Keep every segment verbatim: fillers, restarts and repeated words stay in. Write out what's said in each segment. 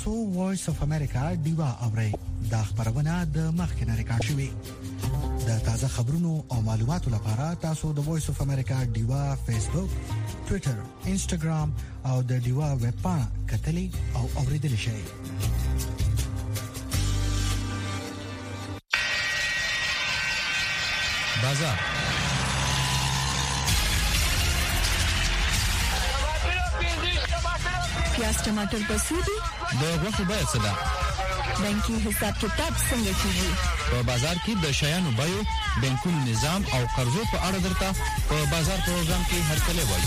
تاسو وایس اف امریکا دیوا اورئ دا خبرونه د مخکنه ریکارډ شوې د تازه خبرونو او معلوماتو لپاره تاسو د وایس اف امریکا دیوا فیسبوک، ټوئیټر، انسټاګرام او د دیوا ویب پاڼه کتلې او اوریدل شئ. بازار پیاز ټماټر بسودي د غوښې بیه څه ده؟ بانکي حساب کتاب څنګه کیږي؟ په بازار کې د شیانو بیو، بانکونو نظام او قرضو په اړه درته په بازار پروګرام کې هرکلی وایي.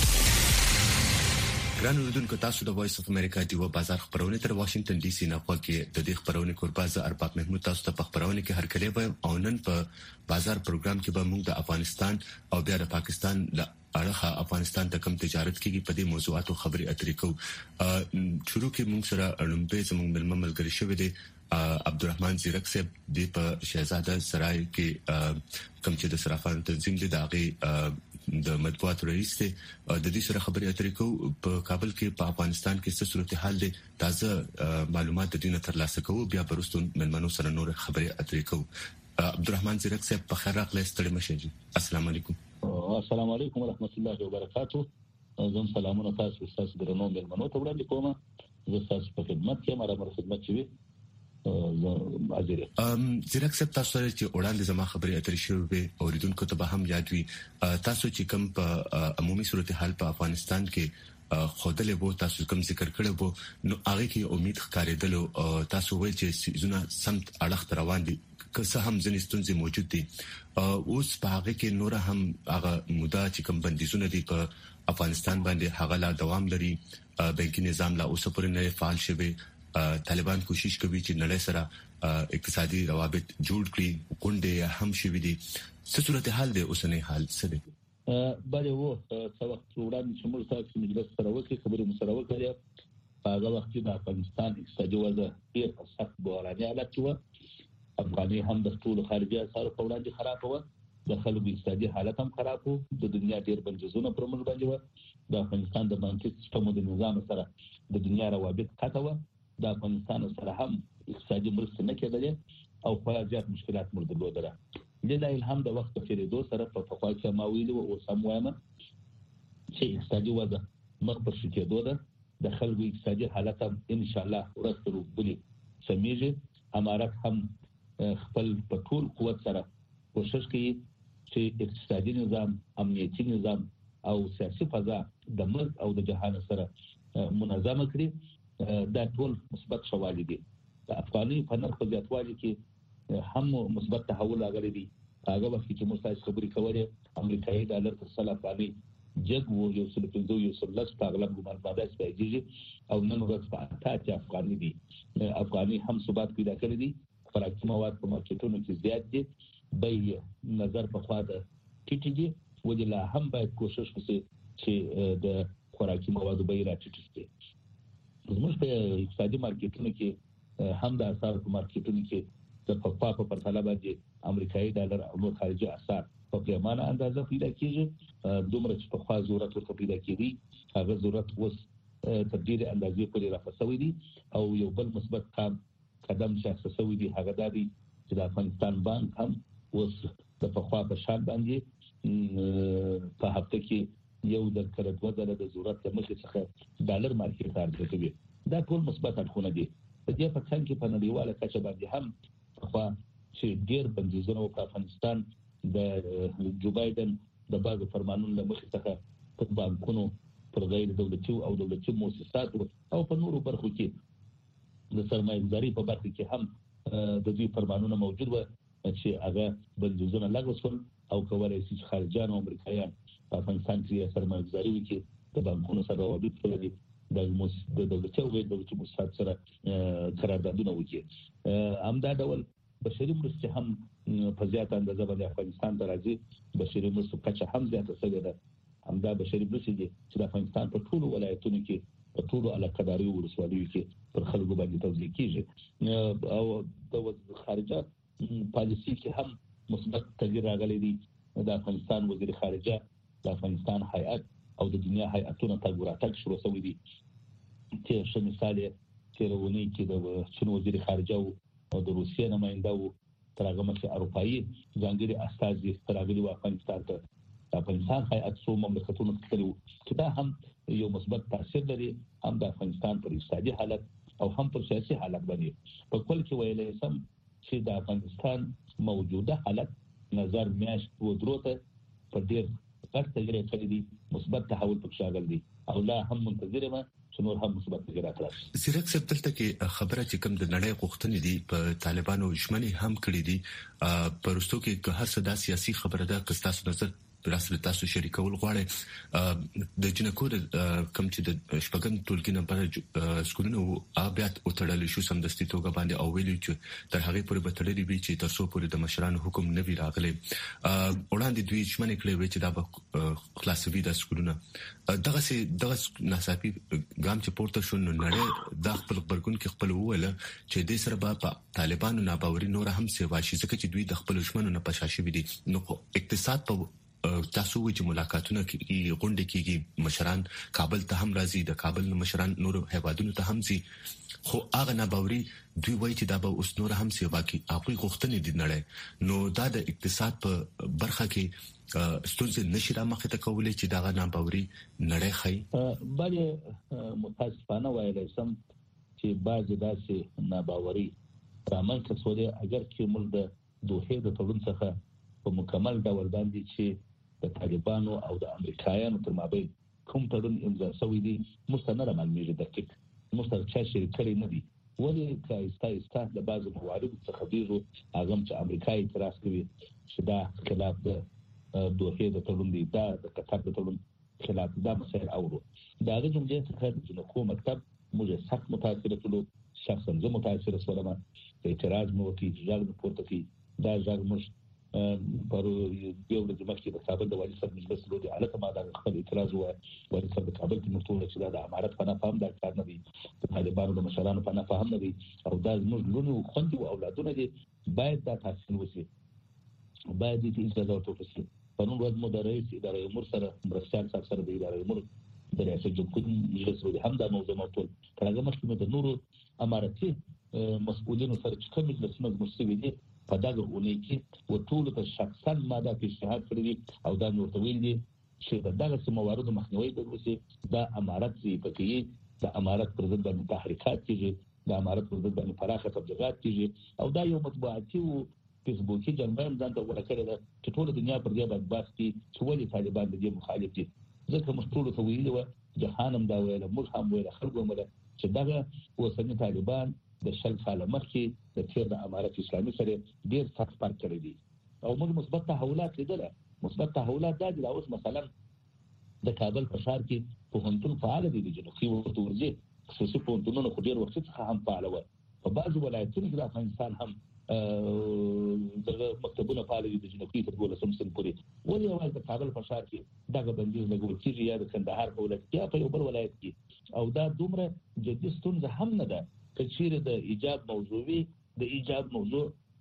ګران اوریدونکو، تاسو د وایس اف امریکا دیو بازار خبرونه تر واشنگټن ډي سي نه خوږی د دې خبرونه کوربازه ارباب محمود تاسو ته په خبرونه کې هرکلی وایم او نن په بازار پروګرام کې به موږ د افغانستان او بیا د پاکستان له اړخه افغانستان ته کم تجارت کیږي په دې موضوعاتو خبرې اترې کوو. شروع کې موږ سره اړمبه زموږ ملمه ملګری شوی دی عبدالرحمن زیرک صاحب د په شهزاده سرای کې کم چې د صرافانو تنظیم دی داغي د مطبوعات رئیس دی د دې سره خبرې اترې کوو. په کابل کې په افغانستان کې څه صورتحال دی تازه معلومات د دې ترلاسه کوو، بیا پرستون ملمنو سره نور خبرې اترې کوو. عبدالرحمن زیرک صاحب په خیر راغلی، ستړي مشه جی. السلام علیکم. السلام علیکم ورحمت الله وبرکاتہ. زم سلامونه تاسو تاسو درنو ملمنو ته وړاندې کوم. زه تاسو په خدمت کې ماره مر خدمت چوي. ام زیرک صاحب تاسو چې وړاندې زما خبرې اترې شوې به اوریدونکو ته به هم یاد وي تاسو چې کوم په عمومي صورتحال په افغانستان کې خودلې وو تاسو کوم ذکر کړو وو نو هغه کې امید ښکارېدل او تاسو وایي چې سيزونه سمت اړخ روان دي که څه هم ځینې ستونزې موجود دي. اوس په هغه کې نور هم هغه موده چې کوم بندیزونه دي په افغانستان باندې هغه لا دوام لري. بانکي نظام لا اوس پورې نه فعال شوی. طالبان کوشش کوي چې نړۍ سره اقتصادي روابط جوړ کړي، کونډه هم شوی دي. څه صورتحال دی اوسنۍ حال څه دی؟ بله وو څو وخت وړاندې چې موږ تاسو مجلس سره وکړو خبرې مو سره وکړې په هغه وخت کې د افغانستان اقتصادي وضع ډېر سخت بحراني حالت و. افغاني هم د ټول خارجي اسعارو په وړاندې خراب و، د خلکو اقتصادي حالت هم خراب و، د دنیا ډېر بنجزونه پر موږ باندې و. د افغانستان د بانکي سیستم د نظام سره د دنیا روابط قطع و. د افغانستان سره هم اقتصادي مرسته نه کېدلې او خورا زیات مشکلات موږ درلودل. لله الحمد د وخت په تیریدو سره په فقای کې ما ویلو او سم وایم چې اقتصادي وضع مخ په شکه دوده د خلکو اقتصادي حالت هم ان شاء الله ورسره بلی سمېږي. امارات هم خپل په ټول قوت سره کوشش کوي چې اقتصادي نظام، امنیتي نظام او سیاسي فضا د ملک او د جهان سره منظمه کړي. دا ټول مثبت شواهد دي. د افغاني په نرخ زیاتوالي کې هم مثبت تحول راغلی دی. هغه وخت چې موږ تاسو خبرې کولې امریکایي ډالر تر سل افغاني جګ وو یو سل پنځه یو سل لس په اغلب ګمان باندې سپېږي او نن ورځ په اته افغاني دي. افغاني هم ثبات پیدا کړی دی. خوراکي مواد په مارکیټونو کې زیات دي. به نظر په خوا د ټیټي دي ولې لا هم باید کوشش وکړي چې د خوراکي موادو بیه راټیټ شي. زموږ په اقتصادي مارکیټونو کې هم د اسعار په مارکیټونو کې د پخوا په پرتله باندې امریکایي ډالر او نور خارجي اسعار په پیمانه اندازه پیدا کیږي. دومره چې په خوا ضرورت ورته پیدا کیږي هغه ضرورت اوس تر ډیره اندازې پورې راپسوي دي. او یو بل مثبت کام قدم چې اساسوي دي هغه د چې د افغانستان بانک هم اوس د پخوا په شان باندې په هفته کې یو د کړه دوه ځله د ضرورت مخې څخه ډالر مارکیټ ته ارزښتوي. دا ټول مثبت اړخونه دي. په دې په څنګه کې په نړیواله کچه باندې هم خو چې ډېر بندیزونه په افغانستان د جو بایدن د بعض فرمانونو مخې څخه په بانکونو پر غیر دولتي او دولتي مؤسساتو او په نورو برخو کې د سرمایه‌ګذاري په برخه کې هم د دې فرمانونو موجود و چې هغه بندیزونه لغوه شول او کولای شي خارجيان او امریکایان په افغانستان کې سرمایه‌ګذاري وکړي. د بانکونو سره روابط ولري، د دولتي او غیر دولتي مؤسسات سره قراردادونه وکړي. همدا ډول بشري مرستې هم په زیاته اندازه باندې افغانستان ته راځي. بشري مرستو کچه هم زیاته شوې ده. همدا بشري مرستې دي چې د افغانستان په ټولو ولایتونو کې په ټولو علاقه‌داري ولسوالیو کې پر خلکو باندې توزیع کیږي. او د خارجه پالیسي کې هم مثبت تغییر راغلی دی. د افغانستان وزیر خارجه، د افغانستان هیئت او د دنیا هیئتونو تګ راتګ شروع شوی دی. چې څه مثال تیرونی کې د چین وزیر خارجه او د روسیې نماینده او ترغه مخه اروپאי ځانګړي استازي ترغلي و افغانستان ته افغانستان هیئت څو مملکتونو کړو چې دا هم یو مثبت تاثیر لري هم د افغانستان پر اقتصادي حالت او هم پر سیاسي حالت باندې په کل کې ویلې سم چې د افغانستان موجوده حالت نظر میاشت و دروته په ډیر غټ تغییر کړی دي مثبت تحول پکې شامل دي او لا هم منتظره ما چې نور هم مثبت تغیرات راشي. زیرک سپتلته کې خبره چې کوم د نړۍ غوښتنې دي په طالبانو ژمنې هم کړې دي پرستو کې که هر څه د سیاسي خبره ده که تاسو نظر راسره تاسو شریکول غواړي د جنکو د کم چې د شپږم ټولګي نمبر سکولونو ابيات او تړل شو سمدستي توګه باندې او ویلي چې تر هغه پورې به تړلې وي چې تر څو پورې د مشرانو حکم نه وی راغلي وړاندې دوی ژمنې کړې وي چې دا به خلاصوي د سکولونو دغه سي دغه ناڅاپي ګام چې پورته شو نو نړۍ د خپل خبرګون کې خپل وویل چې د سره به طالبانو ناباوري نور هم سیوا شي ځکه چې دوی د خپل ژمنو نه پښاشي دي نو اقتصاد په تاسو وی چې ملاقاتونه کې غونډې کېږي مشران کابل ته هم راځي د کابل مشران نور هیوادونو ته هم ځي خو هغه ناباوري دوی وایي چې دا به اوس نور هم سیوا کوي هغه غوښتنې دي نړۍ نو دا د اقتصاد په برخه کې ستونزې نشي را مخې ته کولای چې دا ناباوري نړۍ خي بلې متاسفانه وایي سم چې بعض داسې ناباوري رامنځته شوه اگر چې موږ د دوه د تړون څخه په مکمل ډول باندې چې د طالبانو او د امریکایانو تر مابین کوم تړون امضا شوی دی مستند معلومیږي دقیق مستند چې شریکړي نه دي ولې کایستا استا د بعضو موارد څخه دیږي هغه چې امریکایي اعتراض کوي چې دا خلاف د دوه د تړون دی دا د قطر د تړون خلاف دا مسائل اورو دا د جمهوریت څخه د حکومت مکتب موږ سخت متاثر کړو شخصا زه متاثر شوم اعتراض مو کوي ځاګ پورته کوي دا ځاګ مش پر یو د مخکې د کابل د والي صاحب مجلس لودي علاقه ما دا خپل اعتراض و والي صاحب د کابل کې مفتوح چې دا د امارات په نه فهم دا کار نه دی د طالبانو د مشرانو په نه فهم نه دی او دا موږ لونو خوندي او اولادونه دي باید دا تحسین وشي باید دې اجازه ورکړي په نوم ورځ مو د رئیس ادارې امور سره مرستيال سره د ادارې امور د رئیس جمهور مجلس لودي هم دا موضوع مطول ترغه مخکې د نورو اماراتي مسؤلینو سره چې کوم مجلسونه مسوي دي په دغه اونۍ کې وټول ته شخصا ماده پیشنهاد کړی او دا نور تویل دي چې دغه سموارد مخنیوي د روسي د امارات زی پکې د امارات پر ضد باندې تحریکات کیږي د امارات پر ضد باندې فراخه تبلیغات کیږي او دا یو مطبوعاتي او فیسبوکي جنبه هم ځان ته ورکړی ده چې ټول دنیا پر دې باندې بحث کوي چې ولې طالبان د دې مخالف دي ځکه مشټول ته ویلي و جهانم دا ویل موږ هم ویل خلکو موږ چې دغه وسنی طالبان د شل کال مخکې د تیر د امارات اسلامي سره ډیر سخت فرق کړی دي او موږ مثبت تحولات لیدل مثبت تحولات دا د اوس مثلا د کابل په ښار کې په هنتون فعال دي د جنوبي ورځي خصوصي په هنتونونو خو ډیر وخت څخه هم فعال و په بعضو ولایتونو کې د افغانستان هم د مکتبونو فعال دي د جنوبي تر دولسم سن پورې ولې اول د کابل په ښار کې دغه بندیز لګول کېږي یا د کندهار په ولایت کې په یو بل ولایت کې او دا دومره جدي ستونزه هم نه ده کچېره د ایجاب موضوعي د ایجاب موضوع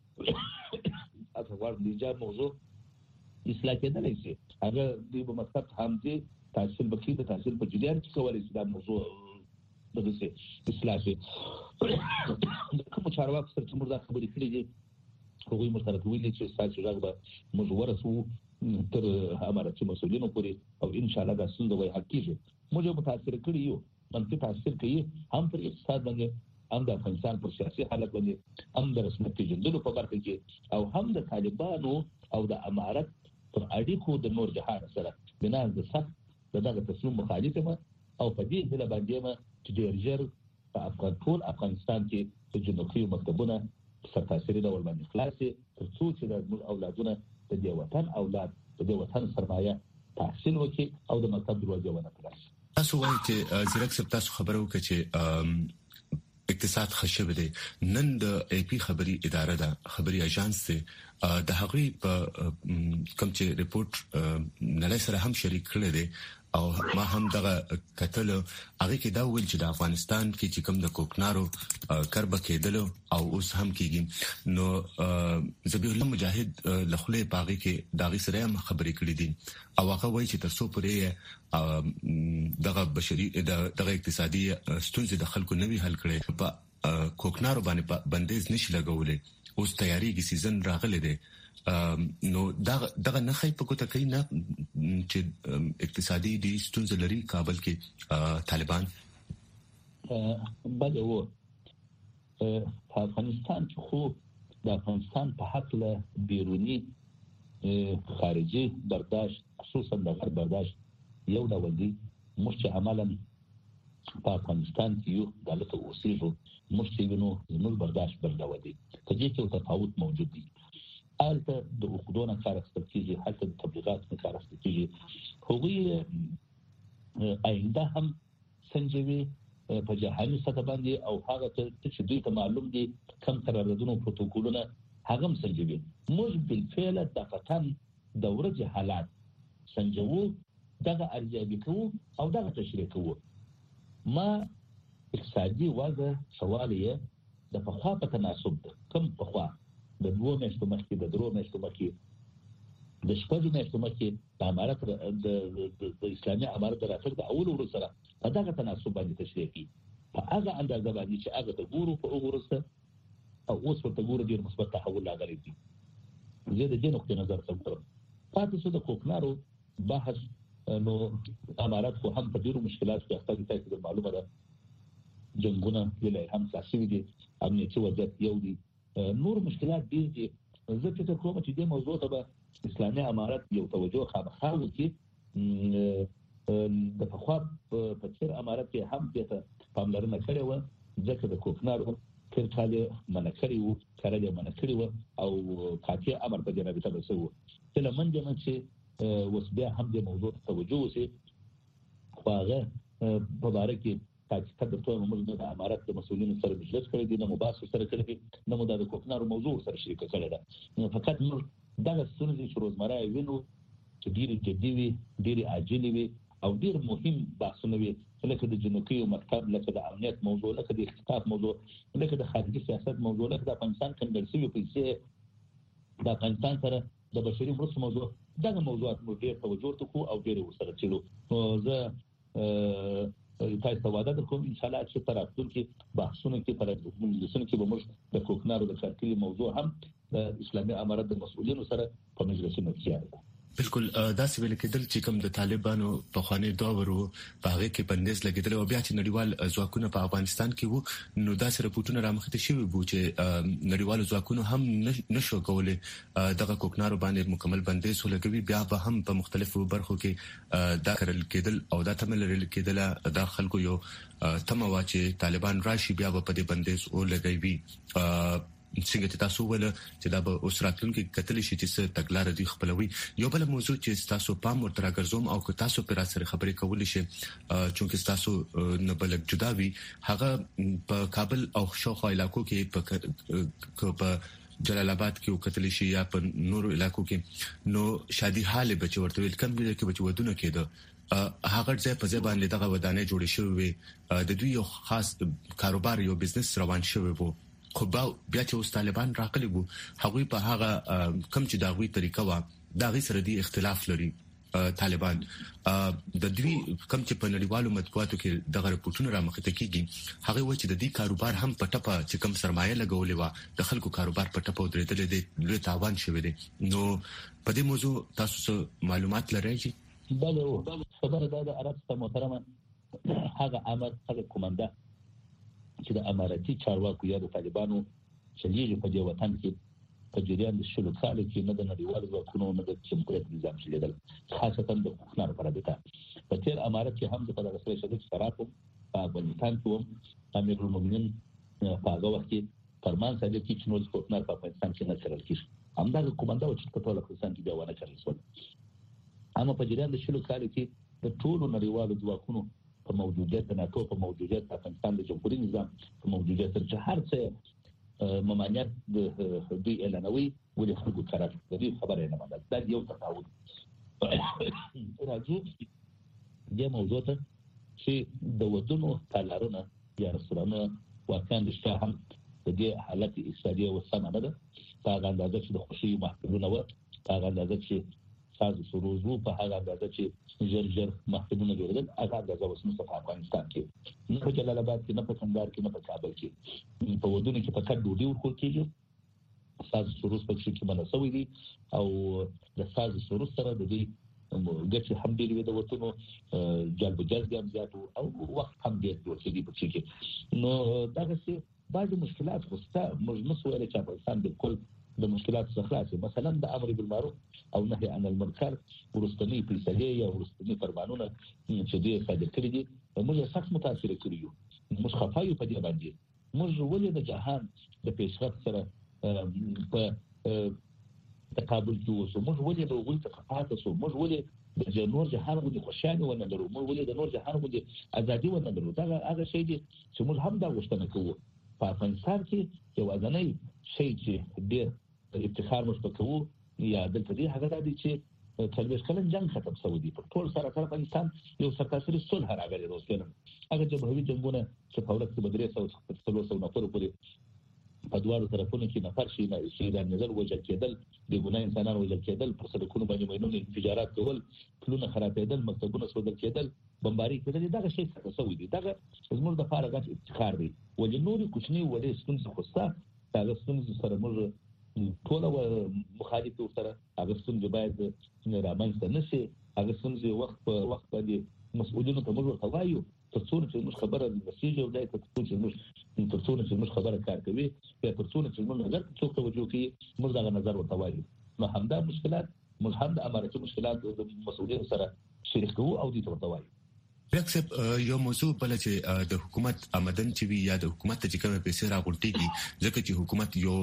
اته د ایجاب موضوع اصلاح کېدلای شي هغه د مکتب هم دي تحصیل بکې د تحصیل په جریان کې کولای شي دا موضوع دغه څه اصلاح شي کوم چارواکي سره چې موږ دا خبرې کړې دي هغوی مشترک ویلي چې تاسو راغبه موږ ورسو تر اماراتي مسؤلینو پورې او ان شاء الله دا څنګه وای حقیقي موږ متاثر کړی یو منطقي تاثیر کوي هم پر اقتصاد باندې هم د افغانستان پر سیاسي حالت باندې هم د رسمیت پیژندلو په برخه کې او هم د طالبانو او د امارات پر اړیکو د نور جهان سره بنا د سخت دغه تسلیم مخالفه او په دې ځل باندې ما چې ډیر ژر په افغان ټول افغانستان کې د جنوبي مکتبونه سرتاسري ډول باندې خلاصي تر څو چې د اولادونه د دې وطن اولاد د دې وطن سرمایه تحصیل وکړي او د مکتب دروازه ونه خلاصي. تاسو وایئ چې زیرک سب تاسو خبرو وکړي چې اقتصاد خشب دی نن د ای پی خبري اداره ده خبري اژانس ده د هغوی په کوم چې ریپورت نړۍ سره هم شریک کړی دی او ما هم دغه کتل هغه کې دا ویل چې د افغانستان کې چې کوم د کوکنارو کربه کېدل او اوس هم کېږي نو ذبیح الله مجاهد لخله باغی کې داغي سره هم خبرې کړې دي او هغه وایي چې تاسو پرې دغه بشري دغه اقتصادي ستونزې د خلکو نوي حل کړي په کوکنارو باندې بندیز نشي لګولې اوس تیاریږي سیزن راغلی دی نو دغه دغه نه خې په کوته کې نه چې اقتصادي دي ستونزې لري کابل کې طالبان بله و په افغانستان کې خو د افغانستان په حق له بیرونی خارجي برداشت خصوصا د غرب برداشت یو ډول دی مش عملا په افغانستان کې یو دلته اوسېږو مش وینو زموږ برداشت بل ډول دی په دې کې تفاوت موجود دی البته د حقوقونو کار استراتیژي حتی د تبلیغات کار استراتیژي هغوی آینده هم سنجوي په جهاني سطح باندې او هغه چې دوی ته معلوم دي کم قراردادونو پروتوکولونه هغه هم سنجوي موږ بالفعل د فتن د ورځې حالات سنجوو دغه ارزیابي کوو او دغه تشریح کوو ما اقتصادي وضع سوال یې د پخوا په تناسب ده کم پخوا د دوه میاشتو مخکې د درو میاشتو مخکې د شپږو میاشتو مخکې د امارت د اسلامي امارت د راتګ د اول ورځ سره په دغه تناسب باندې تشریح کی په هغه اندازه باندې چې هغه د ګورو په وګورسته او اوس ورته ګورو ډیر مثبت تحول راغلی دی زه د دې نقطې نظر څخه کوم پاتې څه د کوکنارو بحث نو امارت خو هم په ډیرو مشکلات کې اخته دي چې معلومه ده جنگونه ویلای هم ساسي دي امنیتي وضعیت یو دي نور مشکلات ډیر دي زه فکر کوم چې دې موضوع ته به اسلامي امارت یو توجه خامخا وکړي د پخوا په څیر امارت کې هم دې ته پاملرنه کړې و ځکه د کوکنارو تر کال منکري وو کړل منکري وو او قاطع امر په جناب ته وسو چې لمن دې چې وس بیا هم دې موضوع توجه وسی خو هغه په اړه کې تاکید د ټول موږ د امارت د مسؤلینو سره مجلس کړی دی نو مباحث سره کړی نو د کوکنارو موضوع سره شریک کړی دا فقط موږ دغه ستونزې چې روزمره وینو چې ډېر جدي وي ډېر عاجل وي او ډېر مهم بحثونه وي لکه د جنوبي مکتب لکه د امنیت موضوع لکه د اقتصاد موضوع لکه د خارجي سیاست موضوع لکه د افغانستان کنډرسي پیسې د افغانستان سره د بشري مرستو موضوع دغه موضوعات موږ ډېر توجه ورکړو او ډېر ورسره چلو نو زه تاسو ته وعده کوم ان شاء الله چې پر راتلونکي بحثونو کې پر مجلسونو کې به موږ د کوکنارو د کارکلي موضوع هم د اسلامي امارت د مسؤلینو سره په مجلسونو کې یادو بالکل دا څه ویل کېدل چې کوم د طالبانو په خواني داورو په هغه کې بندیز لګیدل او بیا چې نړیوال ځواکونه په افغانستان کې وو نو دا سره پټونه رامخته شوی وو چې نړیوال ځواکونه هم نشو کولای دغه کوکنارو باندې مکمل بندیز ولګوي بیا به هم په مختلفو برخو کې دا کړل کېدل او دا تمل لرل کېدل د خلکو یو تمه وا چې طالبان راشي بیا به په دې بندیز ولګوي څنګه تاسو ول چې دا به اوسراتون کې کتل شي چې تګلار دی خپلوي یو بل موضوع چې تاسو پام ورته راګرځوم او که تاسو پر سره خبرې کول شي چې تاسو نه بلک جدا وي هغه په کابل او شاوخوا علاقو کې په جلال آباد کې وکتل شي یا په نورو علاقو کې نو شادي حال به چې ورته ویل کم دي چې بچ ودونه کېده هغه ځای په ځای باندې دغه ودانې جوړې شوې د دوی یو خاص کاروبار یو بزنس روان شوی وو خو بیا چې اوس طالبان راغلي وو هغوی په هغه کم چې داغوي طریقه وا داغي سره دی اختلاف لري طالبان د دوی کم چې په نړیوالو مطبوعاتو کې دغه رپورټونه رامخته کیږي هغه و چې د دې کاروبار هم په ټپه چې کم سرمایه لګولې و د خلکو کاروبار په ټپه ودرېدل دي لوی تاوان شوی دی نو په دې موضوع تاسو معلومات لرئ بله خبره ده د عرب محترمه هغه امر هغه کومنده چې د امارتي چارواکو یا د طالبانو چلیږي په دې وطن کې په جریان د شلو کال کې نه د نړیوالو ځواکونو نه د جمهوریت نظام چلیدل خاصتا د کوکنارو پر رابطه په تیر امارت کې هم د دغه سره شدید شراکت په افغانستان کې امیر المؤمنین په هغه وخت کې فرمان صادر کړ چې نو کوکنار په افغانستان کې نه چلل کیږي همدا کومنده و چې په ټول افغانستان کې بیا ونه چلل شو اما په جریان د شلو کال کې د ټولو نړیوالو ځواکونو په موجودیت د ناتو په موجودیت د افغانستان د جمهوریت نظام په موجودیت سره چې هر څه ممانعت د دوی اعلانوي ولې خلکو قرار د دې خبره نه منل دا یو تفاوت راځي دې موضوع ته چې د ودونو تالارونه یا رستورانونه واقعا د شته هم د دې حالت اقتصادي او سم نه ده هغه اندازه چې د خوشي محفلونه و هغه اندازه چې ساز سروزو په هغه اندازه چې جر جر محفلونه جوړېدل هغه اندازه وسمه په افغانستان کې نه په جلال آباد کې نه په کندهار کې نه په کابل کې په ودونو کې په کډ ډوډۍ ورکول کېږي ساز سروز په کې مناسوي دي او د ساز سروز سره د دې ګټه هم ډېر وي د وټونو جلب جذب هم زیات او وخت هم ډېر ورکړي په کې نو دا څه بعض مشکلات خوسته موږ نو سوال چې افغانستان بالکل د مشکلات څخه خلاص مثلا د امر بالمعروف او نهي عن المنکر ورستنی فیصله یا ورستنی فرمانونه چې دوی صادر کړی دي موږ سخت متاثر کړیو موږ خفایو په دې باندې موږ ولې د جهان د پیشرفت سره په تقابل کې اوسو موږ ولې د وګړو ثقافت اوسو موږ ولې د نور جهان غوډي خوشاله ونه لرو موږ ولې د نور جهان غوډي ازادي ونه لرو دا هغه شی دي چې موږ هم دا غوښتنه کوو په افغانستان کې یو ځنۍ شی چې ډېر افتخار مش وکړو یا د دې هغه د چې تلويش کلن جنگ ختم شو دي په ټول سره تر افغانستان یو سرکاسري صلح راغلی روسته هغه جبهوي جنگونه چې په ورته بدرې سو څلور سو نفر پورې په دوارو طرفونو کې نفر شي نه شي د نظر وجل کېدل د ګناه انسانانو وجل کېدل پر سړکونو باندې مینونه انفجارات کول پلونه خرابېدل مکتبونه سودل کېدل بمباري کېدل دا شی څه شوی دي دا زموږ د فارغ افتخار دی ولې نور کوچنی وړي ستونزې خوسته دا ستونزې سره موږ ټول مخالف سره هغه ستونزې باید رامنځته نشي هغه ستونزې وخت په وخت باندې مسؤلینو ته موږ توایو ترڅو چې موږ خبره نشي او دای ته چې موږ ترڅو چې موږ خبره کار کوي یا ترڅو چې موږ نظر څوک توجه کوي موږ دا نظر وتوایو نو همدا مشکلات موږ هم د اماراتي مشکلات د مسؤلینو سره شریک کوو او دې ته وتوایو رکسب یو موضوع بل چې د حکومت آمدن چې وی یا د حکومت چې کومه پیسې راغونډيږي ځکه چې حکومت یو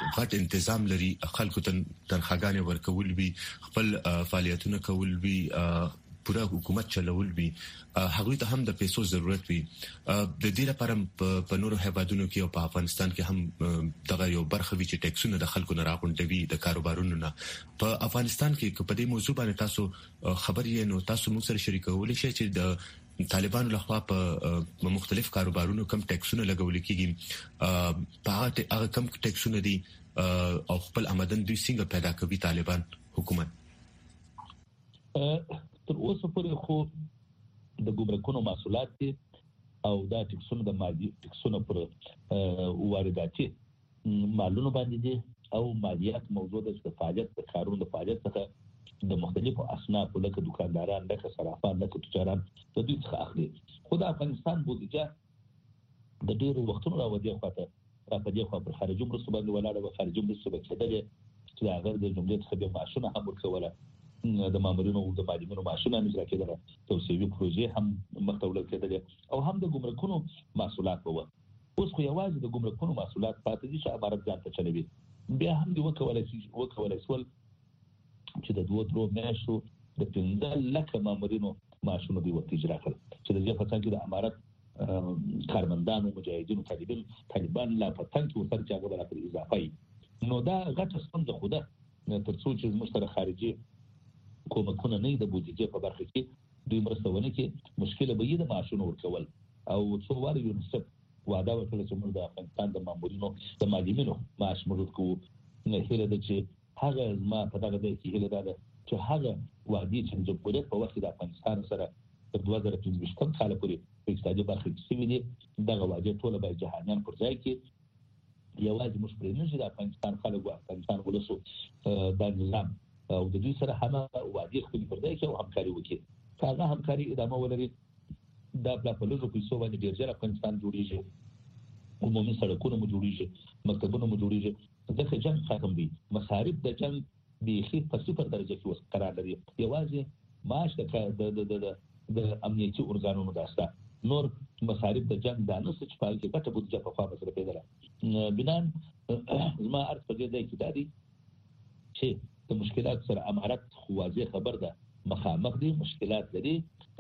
غټ تنظیم لري خلکو ته تنخواګانې ورکول وي خپل فعالیتونه کول وي پورا حکومت چلول وي هغه ته هم د پیسو ضرورت وي د دې لپاره په نورو هیوادونو کې او په افغانستان کې هم دغه یو برخه وی چې ټیکسونه د خلکو نه راغونډوي د کاروبارونو نه په افغانستان کې په دې موضوع باندې تاسو خبر یې نو تاسو موږ سره شریکول شي چې د طالبانو لخوا په مختلف کاروبارونو کم ټیکسونه لګول کیږي په هغه کم ټیکسونه دي او خپل آمدن دوی څنګه پیدا کوي طالبان حکومت تر اوسه پورې خو د ګمرکونو محصولات دي او دا ټیکسونه د مالی ټیکسونه پر وارداتي مالونو باندې دي او مالیات موضوع د فعالیت د کارونو د فعالیت څخه د مختلفو اصناف لکه دکانداران لکه صرافان لکه تجاران د دوی څخه اخلي خو د افغانستان بودیجه د ډیرو وختونو راوځي خواته را په دې خوا پر خارجي مرستو باندې ولاړه و خارجي مرستو به کېدل چې هغه د جمهوریت خبي معاشونه هم ورکوله د مامورینو او د معلمینو معاشونه نشي کېدل توسيوي پروژې هم مختول کېدل او هم د ګمرکونو محصولات وو اوس خو یوازې د ګمرکونو محصولات پاتې دي چې امارات ځان ته چلوي بیا هم دی وکولای شي وکولای شول چې د دوه درو میاشتو د پنځه لکه مامورینو معاشونه دی ورته اجرا کړل چې د دې په څنګه کې د امارات کارمندانو مجاهدینو طالبان طالبان لا پتن کې ورته چې هغه راځي اضافي نو دا غټه ستونزه خوده ترڅو چې مشترک خارجي کومکونه نه د بودیجه په برخه کې دوی مرستونه کې مشکله به یې د معاشونو ورکول او څو واره یونیسف وعده وکړه چې موږ د افغانستان د مامورینو د معلمینو معاش مرود کوو نه هیله ده چې هغه ما په دغه ځای کې هیله ده چې هغه وعده چې جمهوریت په وخت د افغانستان سره تر دوه زره پنځه کال پورې په اقتصادي برخه کې سوي دي دغه وعده ټول به جهانیان پر ځای کې یوازې موږ پرې نه چې د افغانستان خلک او افغانستان ولسو د نظام او د دوی سره هم وعده خپل پر ځای کې او همکاري وکړي هغه همکاري ادامه ولري دا په لږو پیسو باندې ډیر ځله افغانستان جوړیږي عمومي سړکونه مو جوړیږي مکتبونه مو جوړیږي ځکه جنگ ختم دي مصارف د جنگ بيخي په صفر درجه کې وس قرار لري یوازې معاش د د د د امنیتي ارګانونو داسته نور مصارف د جنگ د نس چې پال کې پټه بودجه په خوا سره پیدا بنان زما ارث په دې کې دادي چې د مشکلات سره امارات خوازي خبر ده مخامخ دي مشکلات لري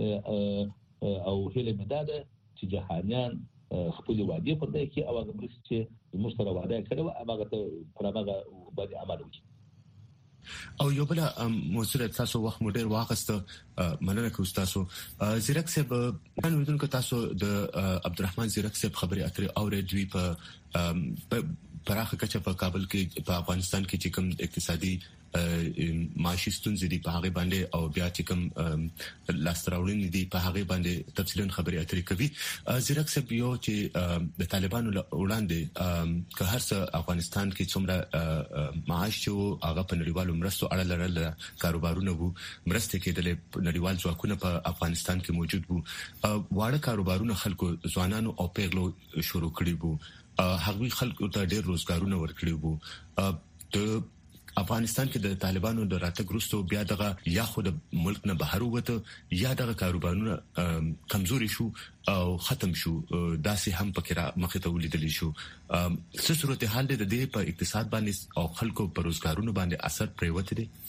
او هله مداده چې جهانيان خپل وعده پر دای کې او هغه مرسته چې مشترک وعده کړو هغه ته پر هغه باندې عمل وکړي او یو بل موضوع تاسو وخت مو ډیر واغسته مننه کوم تاسو زیرک صاحب نن ودونکو تاسو د عبدالرحمن زیرک صاحب خبري اترې اورېدوي په پراخه کچه په کابل کې په افغانستان کې چې کوم اقتصادي معاشي ستونزې دي په هغه باندې او بیا چې کوم لاستراوړنې دي په هغه باندې تفصیلا خبري اترې کوي زیرک صاحب یو چې د طالبانو وړاندې که هر څه افغانستان کې څومره معاش شو هغه په نړیوالو مرستو اړه لرل کاروبارونه وو مرسته کېدل نړیوال ځواکونه په افغانستان کې موجود وو واړه کاروبارونه خلکو ځوانانو او پیغلو شروع کړي وو هغوی خلکو ته ډېر روزګارونه ورکړي وو د افغانستان کې د طالبانو د راتګ وروسته بیا دغه یا خو د ملک نه بهر وته یا دغه کاروبارونه کمزوري شو او ختم شو داسې هم پکې را مخې ته ولیدل شو څه صورتحال د دې په اقتصاد باندې او خلکو په روزګارونو باندې اثر پریوت دي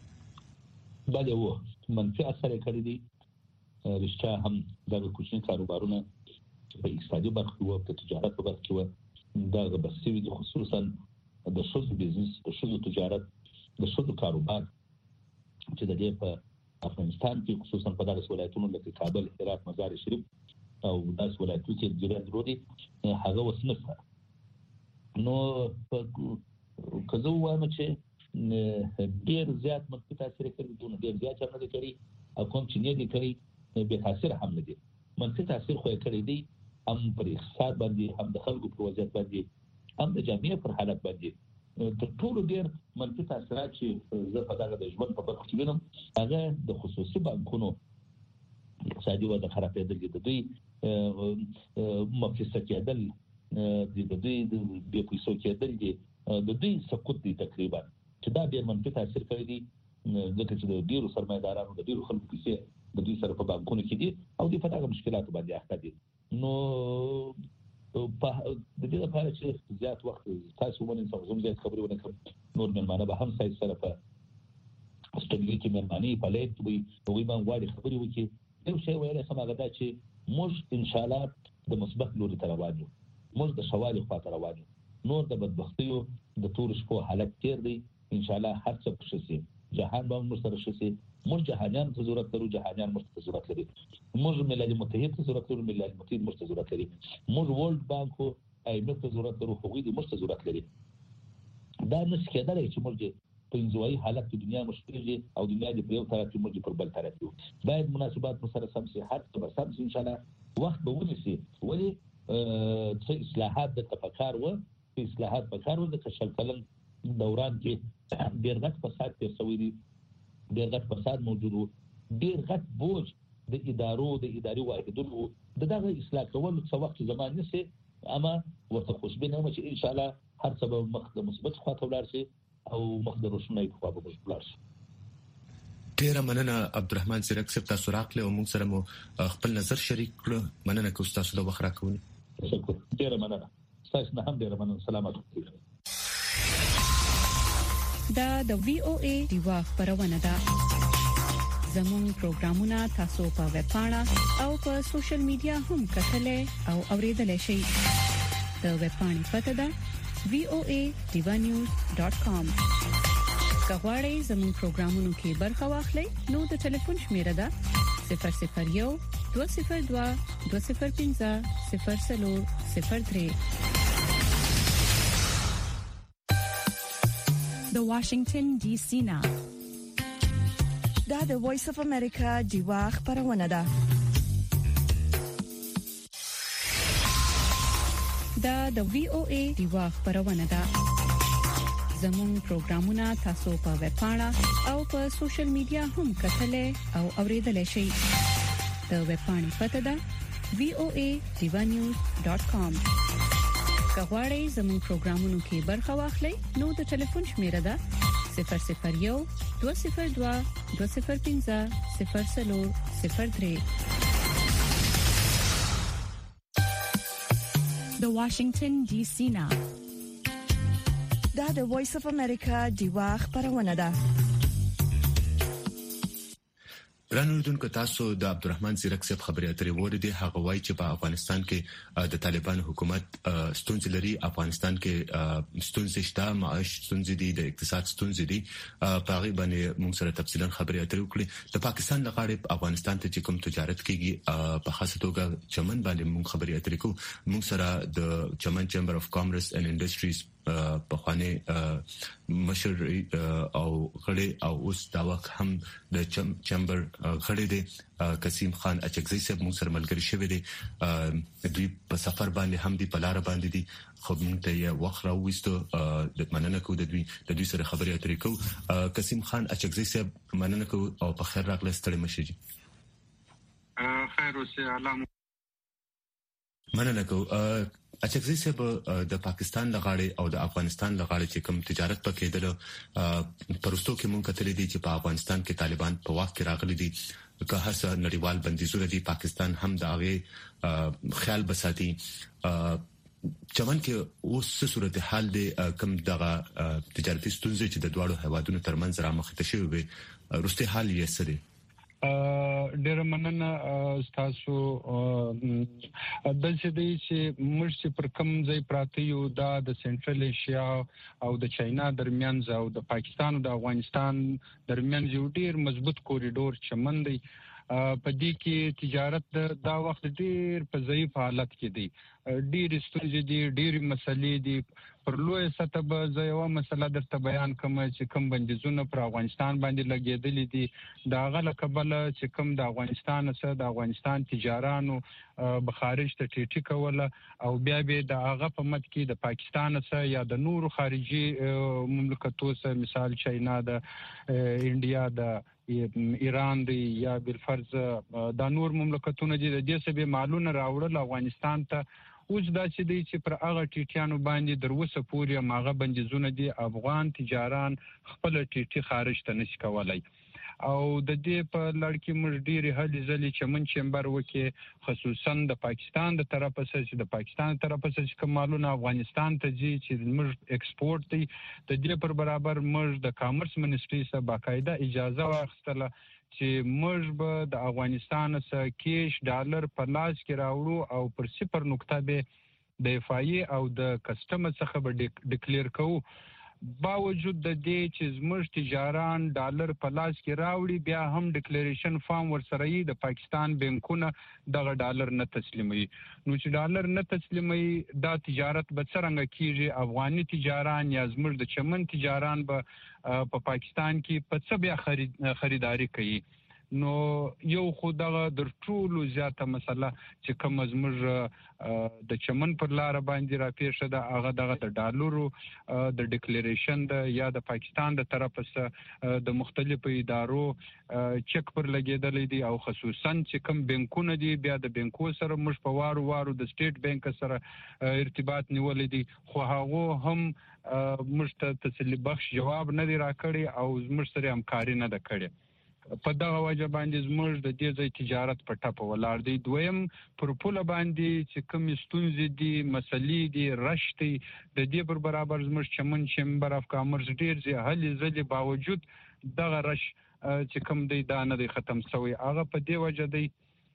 بله و منفي اثر کړی دي رښتیا هم دغه کوچني کاروبارونه په اقتصادي برخه او په تجارت په برخه کې دغه بسوي دي خصوصا د شوزو بزنس د شوزو تجارت د شوزو کاروبار چې د دې په افغانستان کې خصوصا په دغه ولایتونو لکه کابل، هرات، مزار شریف او داسې ولایتونو کې جریان درودي هغه وسنه نو کزو وایم چې ډیر زیات منفي تاثیر کوي دونه ډیر زیات هم نه کوي او کوم چې نه دي کوي به تاثیر هم نه دي منفي تاثیر خو کوي دي هم پر اقتصاد باندې هم د خلکو په وضعیت باندې هم د جامعې پر حالت باندې د ټول ډیر منفي تاثیرات چې زه په دغه د ژوند په برخه کې وینم هغه د خصوصي بانکونو اقتصادي وضع خرابېدل دي د دوی مفلس کېدل د دوی د بې پیسو کېدل دي د دوی سقوط دي تقریبا چې دا ډیر منفي تاثیر کوي دي ځکه چې د ډیرو سرمایدارانو د ډیرو خلکو پیسې د دوی سره په بانکونو کې دي او دوی په دغه مشکلاتو باندې اخته دي نو په د دې لپاره چې زیات وخت تاسو باندې څنګه زیات خبرې ونه کوم نور مېلمانه به هم سای سره په استودیو کې مېلمانه په لیت وي وي ما غواړي خبرې وکړي یو شی ویل سم هغه دا چې موږ ان شاء الله د مثبت لوري ته روان یو موږ د شوالي خوا ته روان یو نور د بدبختیو د تور شپو حالت تیر دی ان شاء الله هر څه په شي جهان به موږ سره شي موږ جهانيان ته ضرورت لرو جهانيان موږ ته ضرورت لري موږ ملل متحد ته ضرورت لرو ملل متحد موږ ته ضرورت لري موږ ورلد بانک او ایم ایف ته ضرورت لرو خو دې موږ ته ضرورت لري دا نس کېدل چې موږ په انزوایي حالت د دنیا مشکل دي او دنیا د یو طرف موږ پر بل طرف یو باید مناسبات سره سم سي هر څه سم ان شاء الله وخت به ونیسي ولی څه اصلاحات د تفکر و اصلاحات په کار و د کشل کلن دوران کې ډېر غټ فساد تیر شوی دی ډېر غټ فساد موجود و ډېر غټ بوج د ادارو د اداري واحدونو د دغه اصلاح کول څه وخت زمان نشي اما ورته خوشبینه مې چې ان شاء الله هر څه به مخ د مثبت خوا ته ولاړ شي او مخ د روشنايي خوا به ولاړ شي. ډیر مننه عبدالرحمن زیرک صاحب تاسو راغله او موږ سره مو خپل نظر شریک کړ مننه کوم تاسو د وخت راکونی. شکر ډیر مننه تاسو نه هم ډیر مننه سلامات اوسئ. دا د وی او ای دیوا خبرونه ده زموږ پروګرامونه تاسو په ویب پاڼه او په سوشل میډیا هم کتلای او اوریدلای شئ. د ویب پاڼې پته ده وی او ای دیوا نیوز ډاٹ کام. کغواړئ زموږ پروګرامونو کې برخه واخلئ نو د ټلیفون شمیره ده صفر صفر یو دوه صفر دوه دوه صفر پنځه صفر څلور صفر درې. د واشنگټن ډي سي نه دا د وایس اف امریکا دیوا خبرونه ده. دا د وی او ای دیوا خبرونه ده. زموږ پروګرامونه تاسو په ویب پاڼه او په سوشل میډیا هم کتلای او اوریدلای شئ. د ویب پاڼې پته ده وی او ای دیوا نیوز ډاٹ کام. کغواړئ زموږ پروګرامونو کې برخه واخلئ نو د ټلیفون شمیره ده صفر صفر یو دوه صفر دوه دوه صفر پنځه صفر څلور صفر درې. د واشنگټن ډي سي نه دا د وایس اف امریکا دیوا خبرونه ده. رانوردونکو تاسو د عبدالرحمن زیرک صاحب خبرې اترې وریدي. هغه وایي چې په افغانستان کې د طالبان حکومت ستونزې لري، افغانستان کې ستونزې شته، معاش ستونزې دي، د اقتصاد ستونزې دي. په هغه باندې موږ سره تفصیلا خبرې اترې وکړې. د پاکستان لغړې افغانستان ته چې کوم تجارت کیږي په خاصه توګه چمن باندې موږ خبرې اترې کوو. موږ سره د چمن چیمبر اف کامرس اینڈ انډستریز په خوانه مشر او غړي او اوس دا وخت هم د چیمبر غړي دي قاسم خان اچکزي صاحب موږ سره ملګری شوی دی. دوی په سفر باندې هم دي، په لار باندې دي، خو موږ ته یې وخت راوېستو د مننه کوو د دوی د دوی سره خبرې اترې کوو. قاسم خان اچکزي صاحب مننه کوو او په خیر راغلی، ستړي مشي. خیر اوسه، الله مننه کوو. اچکزي صاحب د پاکستان لغړې او د افغانستان لغړې چې کوم تجارت پکې دل پرستو کې مونږ کتلې دي چې په افغانستان کې طالبان په وخت کې راغلي دي، که هر څه نړیوال بندیزونه دي، پاکستان هم د هغه خیال بساتي. چمن کې اوس څه صورتحال دی؟ کوم دغه تجارتي ستونزې چې د دواړو هیوادونو ترمنځ رامخته شوې وي، وروستي حال یې څه دی؟ ډېر مننه تاسو. د دې چې موږ پر کوم ځای پراته یو دا د سنټرل ایشیا او د چاینا درمیانځ او د پاکستان او د افغانستان درمیانځ یو ډېر مضبوط کوریډور چمن دی. په دې کې تجارت دا وخت ډېر په ضعیف حالت کې دی، ډېر ستونزې دي، ډېر مسلې دي. پر لوی سطح به زه یو مسله درته بیان کوم چې کوم بندیزونه پر افغانستان باندې لګېدلي دي، د هغه له کبله چې کوم د افغانستان سره د افغانستان تجارانو به خارج ته ټیټي کوله او بیا به د هغه په مد کې د پاکستان سره یا د نورو خارجي مملکتو سره، مثال چاینا، د انډیا، د ایران دی، یا بالفرض د نور مملکتونو دي، د دې سبب مالونه راوړل افغانستان ته. اوس دا چې دی چې پر هغه ټیټیانو باندې در اوسه پورې هغه بندیزونه دي، افغان تجاران خپل ټیټي خارج ته نشي کولای. او د دې په لړ کې موږ ډېرې هلې ځلې چمن چیمبر وکړې، خصوصا د پاکستان د طرفه سره چې د پاکستان د طرفه سره چې کوم مالونه افغانستان ته ځي چې موږ ایکسپورټ دی، د دې پر برابر موږ د کامرس منسټري سره باقاعده اجازه واخیستله چې موږ به د افغانستان سره کیش ډالر په لاس کې راوړو او پر صفر نقطه به د اف ای او د کسټم څخه به ډیکلیر کوو. باوجود د دې چې زموږ تجاران ډالر په لاس کې راوړي، بیا هم ډیکلیریشن فارم ورسره یې د پاکستان بانکونه دغه ډالر نه تسلیموي. نو چې ډالر نه تسلیموي، دا تجارت به څرنګه کیږي؟ افغاني تجاران یا زموږ د چمن تجاران به په پاکستان کې په څه بیا خرید خریداري کوي؟ نو یو خو دغه در ټولو زیاته مسله چې کوم زموږ د چمن پر لار باندې راپېښه ده، هغه دغه د ډالرو د ډیکلیریشن ده، یا د پاکستان د طرفه سره د مختلفو ادارو چک پر لګېدلی دی، او خصوصا چې کوم بانکونه دي، بیا د بانکو سره موږ په وارو وارو د سټیټ بانک سره ارتباط نیولی دی، خو هغه هم موږ ته تسلی بخش جواب نه دی راکړی او موږ سره همکاري نه ده کړې. په دغه وجه باندې زموږ د دې ځای تجارت په ټپه ولاړ دی. دویم، پر پوله باندې چې کوم ستونزې دي، مسلې دي، رش دی، د دې پر برابر زموږ چمن چیمبر اف کامرس ډېر زی هلې ځلې باوجود دغه رش چې کوم دی دا نه دی ختم شوی. هغه په دې وجه دی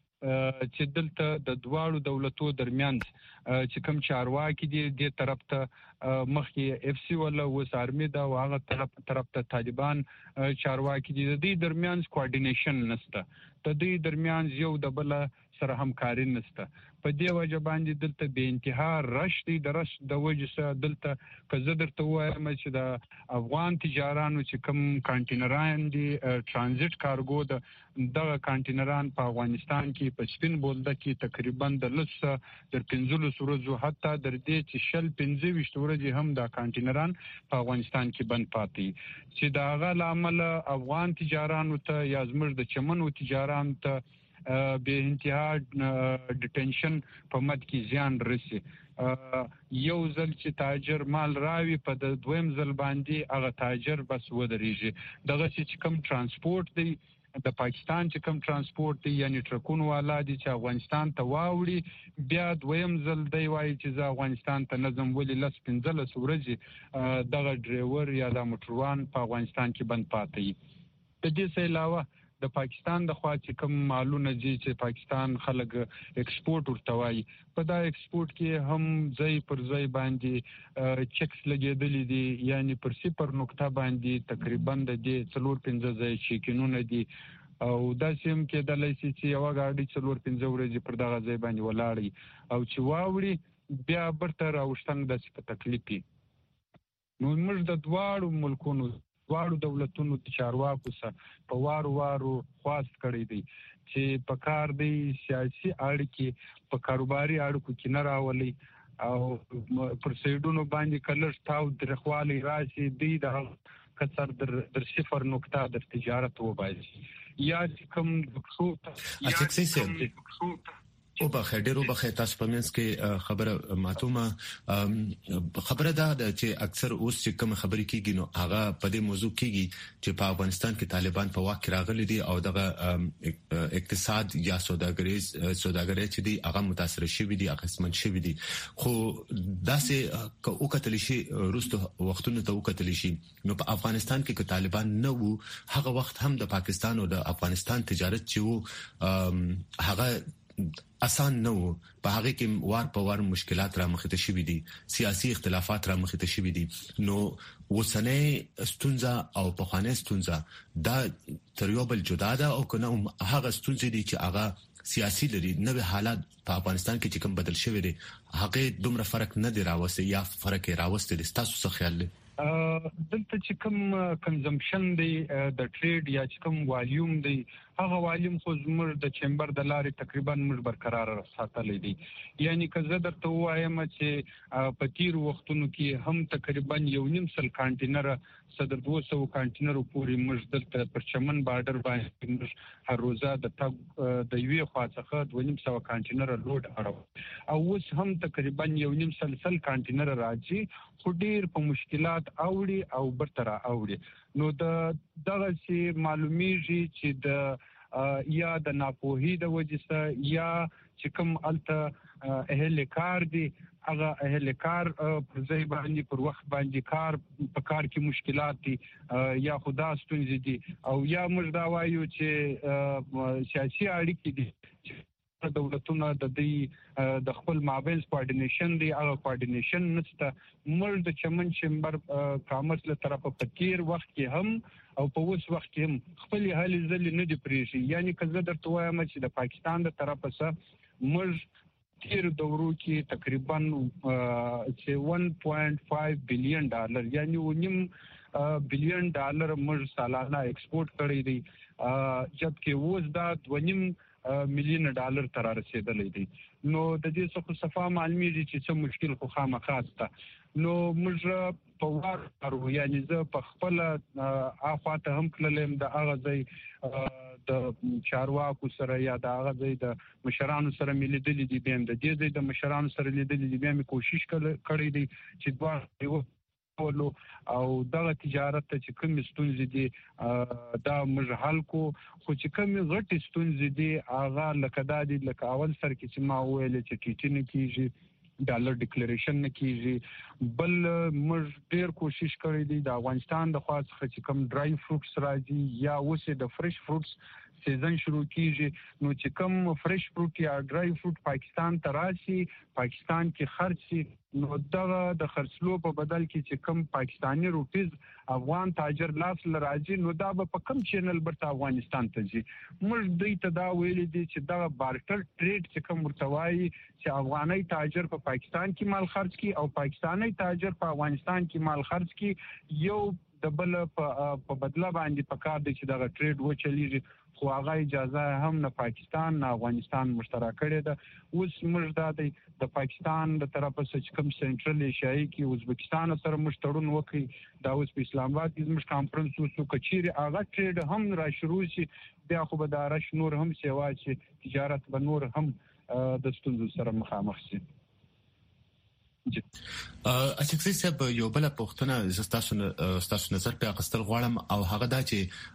چې دلته د دواړو دولتو درمیانځ چې کوم چارواکي دي، دې طرف ته مخکې اف سی ولا اوس آرمي ده، او هغه طرف طرف ته طالبان چارواکي دي، د دې درمیانځ کوارډینیشن نشته، د دې درمیانځ یو د بل سره همکاري نشته. په دې وجه باندې دلته بې انتها رش دی. د رش د وجې سره دلته که زه درته ووایم چې د افغان تجارانو چې کوم کانټینران دي، ټرانزیټ کارګو ده، دغه کانټینران په افغانستان کې په سپین بولده کې تقریبا د لس در پنځلس ورځو حتی در دې چې شل پنځه ویشت ورځې هم دا کانټینران په افغانستان کې بند پاتې، چې د هغه له امله افغان تجارانو ته یا زموږ د چمنو تجارانو ته به انتها ډیټنشن په مد کې زیان رسي. یو ځل چې تاجر مال راوي، په د دویم ځل باندې هغه تاجر بس ودرېږي. دغه چې کوم ترانسپورت دی، د پاکستان چې کوم ترانسپورت دی، یعنی ټرکونو والا دي چې افغانستان ته واوړي، بیا دویم ځل دی وایي چې زه افغانستان ته نظم ولې لس پنځلس ورځې دغه ډریور یا د موټروان په افغانستان کې بند پاتې. د دې څخه علاوه د پاکستان د خوا چې کوم مالونه چې پاکستان خلک ایکسپورټ ورته وایي په دا ایکسپورټ کې هم ځای پر ځای باندې چکس لګېدلې دي یعنی پر صفر نقطه باندې تقریبا د دې څلور پنځه ځای چیکینونه دي او داسې هم کېدلی شي چې یوه ګاډي څلور پنځه ورځې پر دغه ځای باندې ولاړ او چې واوړي بیا برته راوشتن داسې په تکلیف وي. نو موږ د دواړو ملکونو دواړو دولتونو د چارواکو سره په وارو وارو خواست کړی دی چې په کار دی سیاسي اړیکې په کاروباري اړیکو کې نه راولي او پر سیډونو باندې کلر تاو درخوالی راشي دی د کثر در در صفر نقطه در تجارت وباسي یا کوم دکتور اچکسي سم او په خډيرو په تاسو په منځ کې خبره ماتومه خبره ده چې اکثر اوس چې کوم خبرې کیږي نو هغه په دې موضوع کېږي چې په افغانستان کې طالبان په واک راغلي دي او دغه اقتصاد یا سوداګریز سوداګري چې دي هغه متاثر شوی دي اقتصاد شوی دي خو داسې او کتل شي روسته وختونو ته او کتل شي نو په افغانستان کې چې طالبان نه وو هغه وخت هم د پاکستان او د افغانستان تجارت چې وو هغه آسان نه وو په هغه کې وار په وار مشکلات را مخ ته شوي دي سیاسي اختلافات را مخ ته شوي دي نو وسنۍ ستونزه او په خانه ستونزه دا تر یو بل جدا ده او کنه هغه ستونزې دي چې هغه سیاسي لري نوې حالات په افغانستان کې چې کوم بدل شوی دي هغه دومره فرق نه دی راوستي یا فرق یې راوستي دي تاسو څه خیال لرئ؟ دلته چې کوم کنزمپشن دی د ټریډ یا چې کوم والیوم دی هغه والیوم خو زموږ د چمبر د لارې تقریبا موږ برقرار ساتلی دی یعنی که زه درته ووایم چې په تیرو وختونو کې هم تقریبا یو نیم سل کانټینره صدر دوه سوه کانټینرو پورې موږ دلته پر چمن بارډر باندې موږ هر روزه د تګ د یوې خوا څخه دوه نیم سوه کانټینره لوډ اړوو او اوس هم تقریبا یو نیم سل سل کانټینره راځي خو ډېر په مشکلات اوړي او برته را اوړي نو د دغسې معلومیږي چې د یا د ناپوهي د وجې څخه یا چې کوم هلته اهل کار دي هغه اهل کار پر ځای باندې پر وخت باندې کار په کار کې مشکلات دي یا خدا ستونزې دي او یا موږ دا وایو چې سیاسي اړیکې دي دولتونه د دې د خپل مابینس کوارډینیشن دی هغه کوارډینیشن نشته موږ د چمن چمبر کامرس له طرفه په تیر وخت کې هم او په اوس وخت کې هم خپل هلې ځلې نه دي پرېښي یعنی که زه درته وایم چې د پاکستان د طرفه څخه موږ تیر دورو کې تقریبا چې ون پوینټ فایو بلین ډالر یعنی ونیم بلین ډالر موږ سالانه ایکسپورټ کړی دی جبکې اوس دا دونیم میلیون ډالر تر رسیدلې دي نو د دې څخه صفه معلومیږي چې څه مشکل خو خامخا سته نو موږ په وار یعنی زه په خپل افاته هم کلم د هغه ځای د چارواکو سره یا د هغه ځای د مشرانو سره ملیدلې دي بیم د دې ځای د مشرانو سره لیدلې دي بیم کوشش کړی دی چې دوه او دغه تجارت ته چې کوم ستونزې دي دا موږ حل کو خو چې کوم غټ ستونزې دي هغه لکه دا دي لکه اول سر کې چې ما ویل چې ټي ټي نه کیږي ډالر ډیکلیریشن نه کیږي بل موږ ډیر کوشش کړی دی د افغانستان د خوا څخه چې کوم ډرای فروټس راځي یا اوس د فرش فروټس سیزن شروع کیږي نو چې کوم فرش فروټ یا ډرای فروټ پاکستان ته راشي پاکستان کې خرڅ شي نو دغه د خرڅلو په بدل کې چې کوم پاکستانی روپیز افغان تاجر لاس لراځي نو دا به په کوم چینل برته افغانستان ته ځي موږ دوی ته دا ویل دي چې دغه بارټر ټریډ چې کوم مرتوای چې افغاني تاجر په پاکستان کې مال خرڅ کی او پاکستانی تاجر په افغانستان کې مال خرڅ کی یو د بل په بدله باندې په کار دي چې دغه ټریډ وچلیږي خو هغه اجازه هم نه پاکستان نه افغانستان مشترک کړي ده اوس موږ دا د پاکستان د طرفه چې کوم سنټرل ایشیايي کې ازبکستان سره مشترون وکړي دا اوس په اسلام آباد کې موږ کانفرنس وسو کچيري هغه ټریډ هم را شروع شي بیا خو به دا رش نور هم سیوا چې تجارت به نور هم د ستونزو سره مخامخ شي اچکسي صاحب یو بل پوښتنه زستاسو تاسو نظر په اخستل غواړم او هغه دا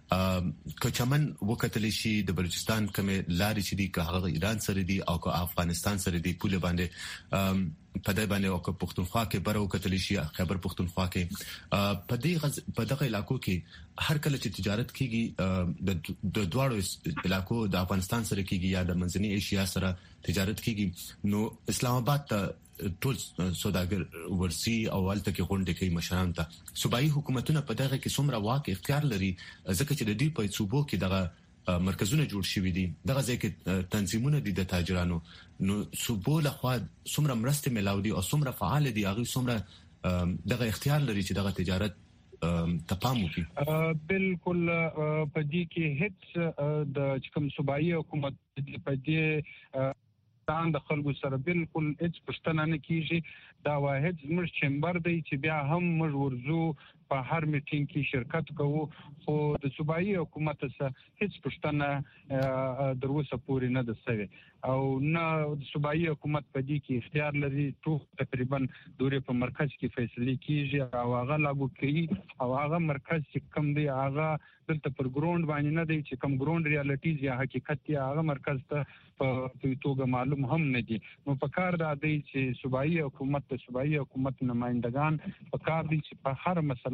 چې کچمن وکټل شي د بلوچستان کومه لارې چې دی که هغه ایران سره دی او که افغانستان سره دی پوله باندې په دې باندې او که پښتونخوا کې برو کتل شي خیبر پښتونخوا کې په دې په دغه علاقو کې هر کله چې تجارت کیږي د دواړو علاقو د افغانستان سره کیږي یا د منځنۍ ایشیا سره تجارت کیږي نو اسلام آباد ته ټول سوداګر ورسي او ولته کې غونډه کوي مشران ته صوبایي حکومتونه په دغه کې څومره واک اختیار لري ځکه چې د دې په صوبو کې دغه مرکزونه جوړ شوي دي دغه ځای کې تنظیمونه دي د تاجرانو نو صوبو لخوا څومره مرسته ملاودي او څومره فعال دي هغه څومره دغه اختیار لري چې دغه تجارت تپام وکړي بالکل په دې کې هیڅ د کوم صوبایي حکومت په دې تان د خلکو سره بالکل هیڅ پښتنه نه کیږي دا واحد زموږ چمبر دی چې بیا هم موږ ورزو په هر میټینګ کې شرکت کوو خو د صوبایي حکومت سره هیڅ پښتنه دروسه پورې نه ده سوي او نه د صوبایي حکومت په دې کې اختیار لري ټول تقریبا دورې په مرکز کې فیصله کیږي او هغه لاګو کوي او هغه مرکز چې کوم دی هغه دلته پر ګراوند باندې نه دی چې کوم ګراوند ریالټیز یا حقیقت دی هغه مرکز ته په توګه معلوم هم نه دي نو په کار دا دی چې صوبایي حکومت د صوبایي حکومت نمائندگان په کار دي چې په هر مسله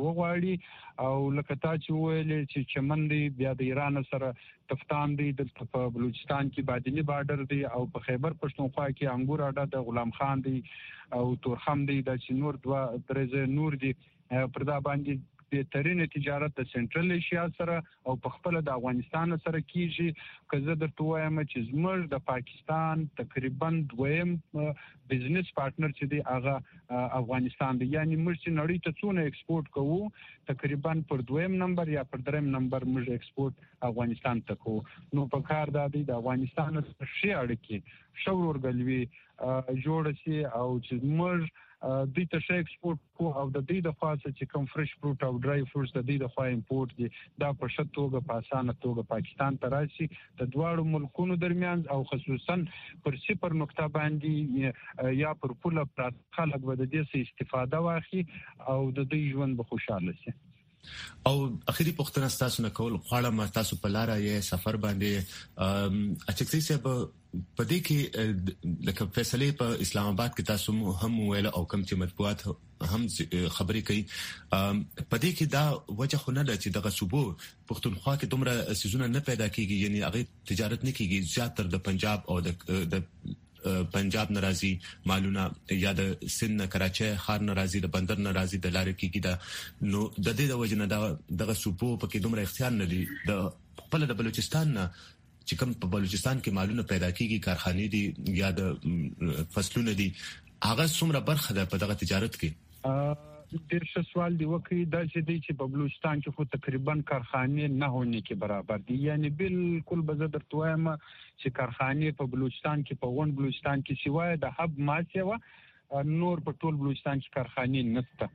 وغواړي او لکه تا چې ویلې چې چمن دی بیا د ایران سره تفتان دی دلته په بلوچستان کې بادینی بارډر دی او په خیبر پښتونخوا کې انګور اډه د غلام خان دی او تورخم دی د نور دوا درزه نور دی پر دا باندې بهترین تجارت د سنټرل ایشیا سره او په خپل د افغانستان سره کیږي که زه درته وایم چې زموږ د پاکستان تقریبا دویم بزنس پارټنر چې دی هغه افغانستان دی یعنی موږ چې نړۍ ته څونه ایکسپورت کوو تقریبا پر دویم نمبر یا پر دریم نمبر موږ ایکسپورت افغانستان ته کوو نو په کار دا دی د افغانستان سره شي اړیکې شور ورګلوي جوړ شي او چې موږ د دې ته ایکسپورت کو او د دې د خاصه چې کوم فرش فروټ او ډرای فروټس د دې د خوا امپورټ دي دا په شت توګه په اسانه توګه پاکستان ته راشي د دواړو ملکونو درمیان او خصوصا پر صفر نقطه باندې یا پر پوله پرات خلک به د دې استفاده واخلي او د دې ژوند به خوشاله شي او اخیری پوښتنه تاسو نه کول غواړم تاسو په لار یې سفر باندې اچکسي صاحب په دې کې لکه فیصله په اسلام آباد کې تاسو هم ویل او کوم چې مطبوعات هم خبرې کوي په دې کې دا وجه خو نه ده چې دغه صوبو پښتونخوا کې دومره سيزونه نه پیدا کیږي یعنی هغه تجارت نه کیږي زیاتره د پنجاب او د پنجاب ناراضي مالونه یا د سند کراچي خار ناراضي د بندر ناراضي د لارې کېږي دا نو د دې د وجنه دا دغه صوبو په کې دومره اختیار نه دي د خپل د بلوچستان نه چې کوم په بلوچستان کې مالونه پیدا کیږي کارخانې دي یا د فصلونه دي هغه څومره برخه ده په دغه تجارت کې ډیر ښه سوال دی وکړي دا چې دی چې په بلوچستان کې خو تقریبا کارخانې نه هونې کې برابر دي یعنی بالکل به زه درته وایم چې کارخانې په بلوچستان کې په غون بلوچستان کې سیوای د هب ماسه و نور په ټول بلوچستان کې کارخانې نشته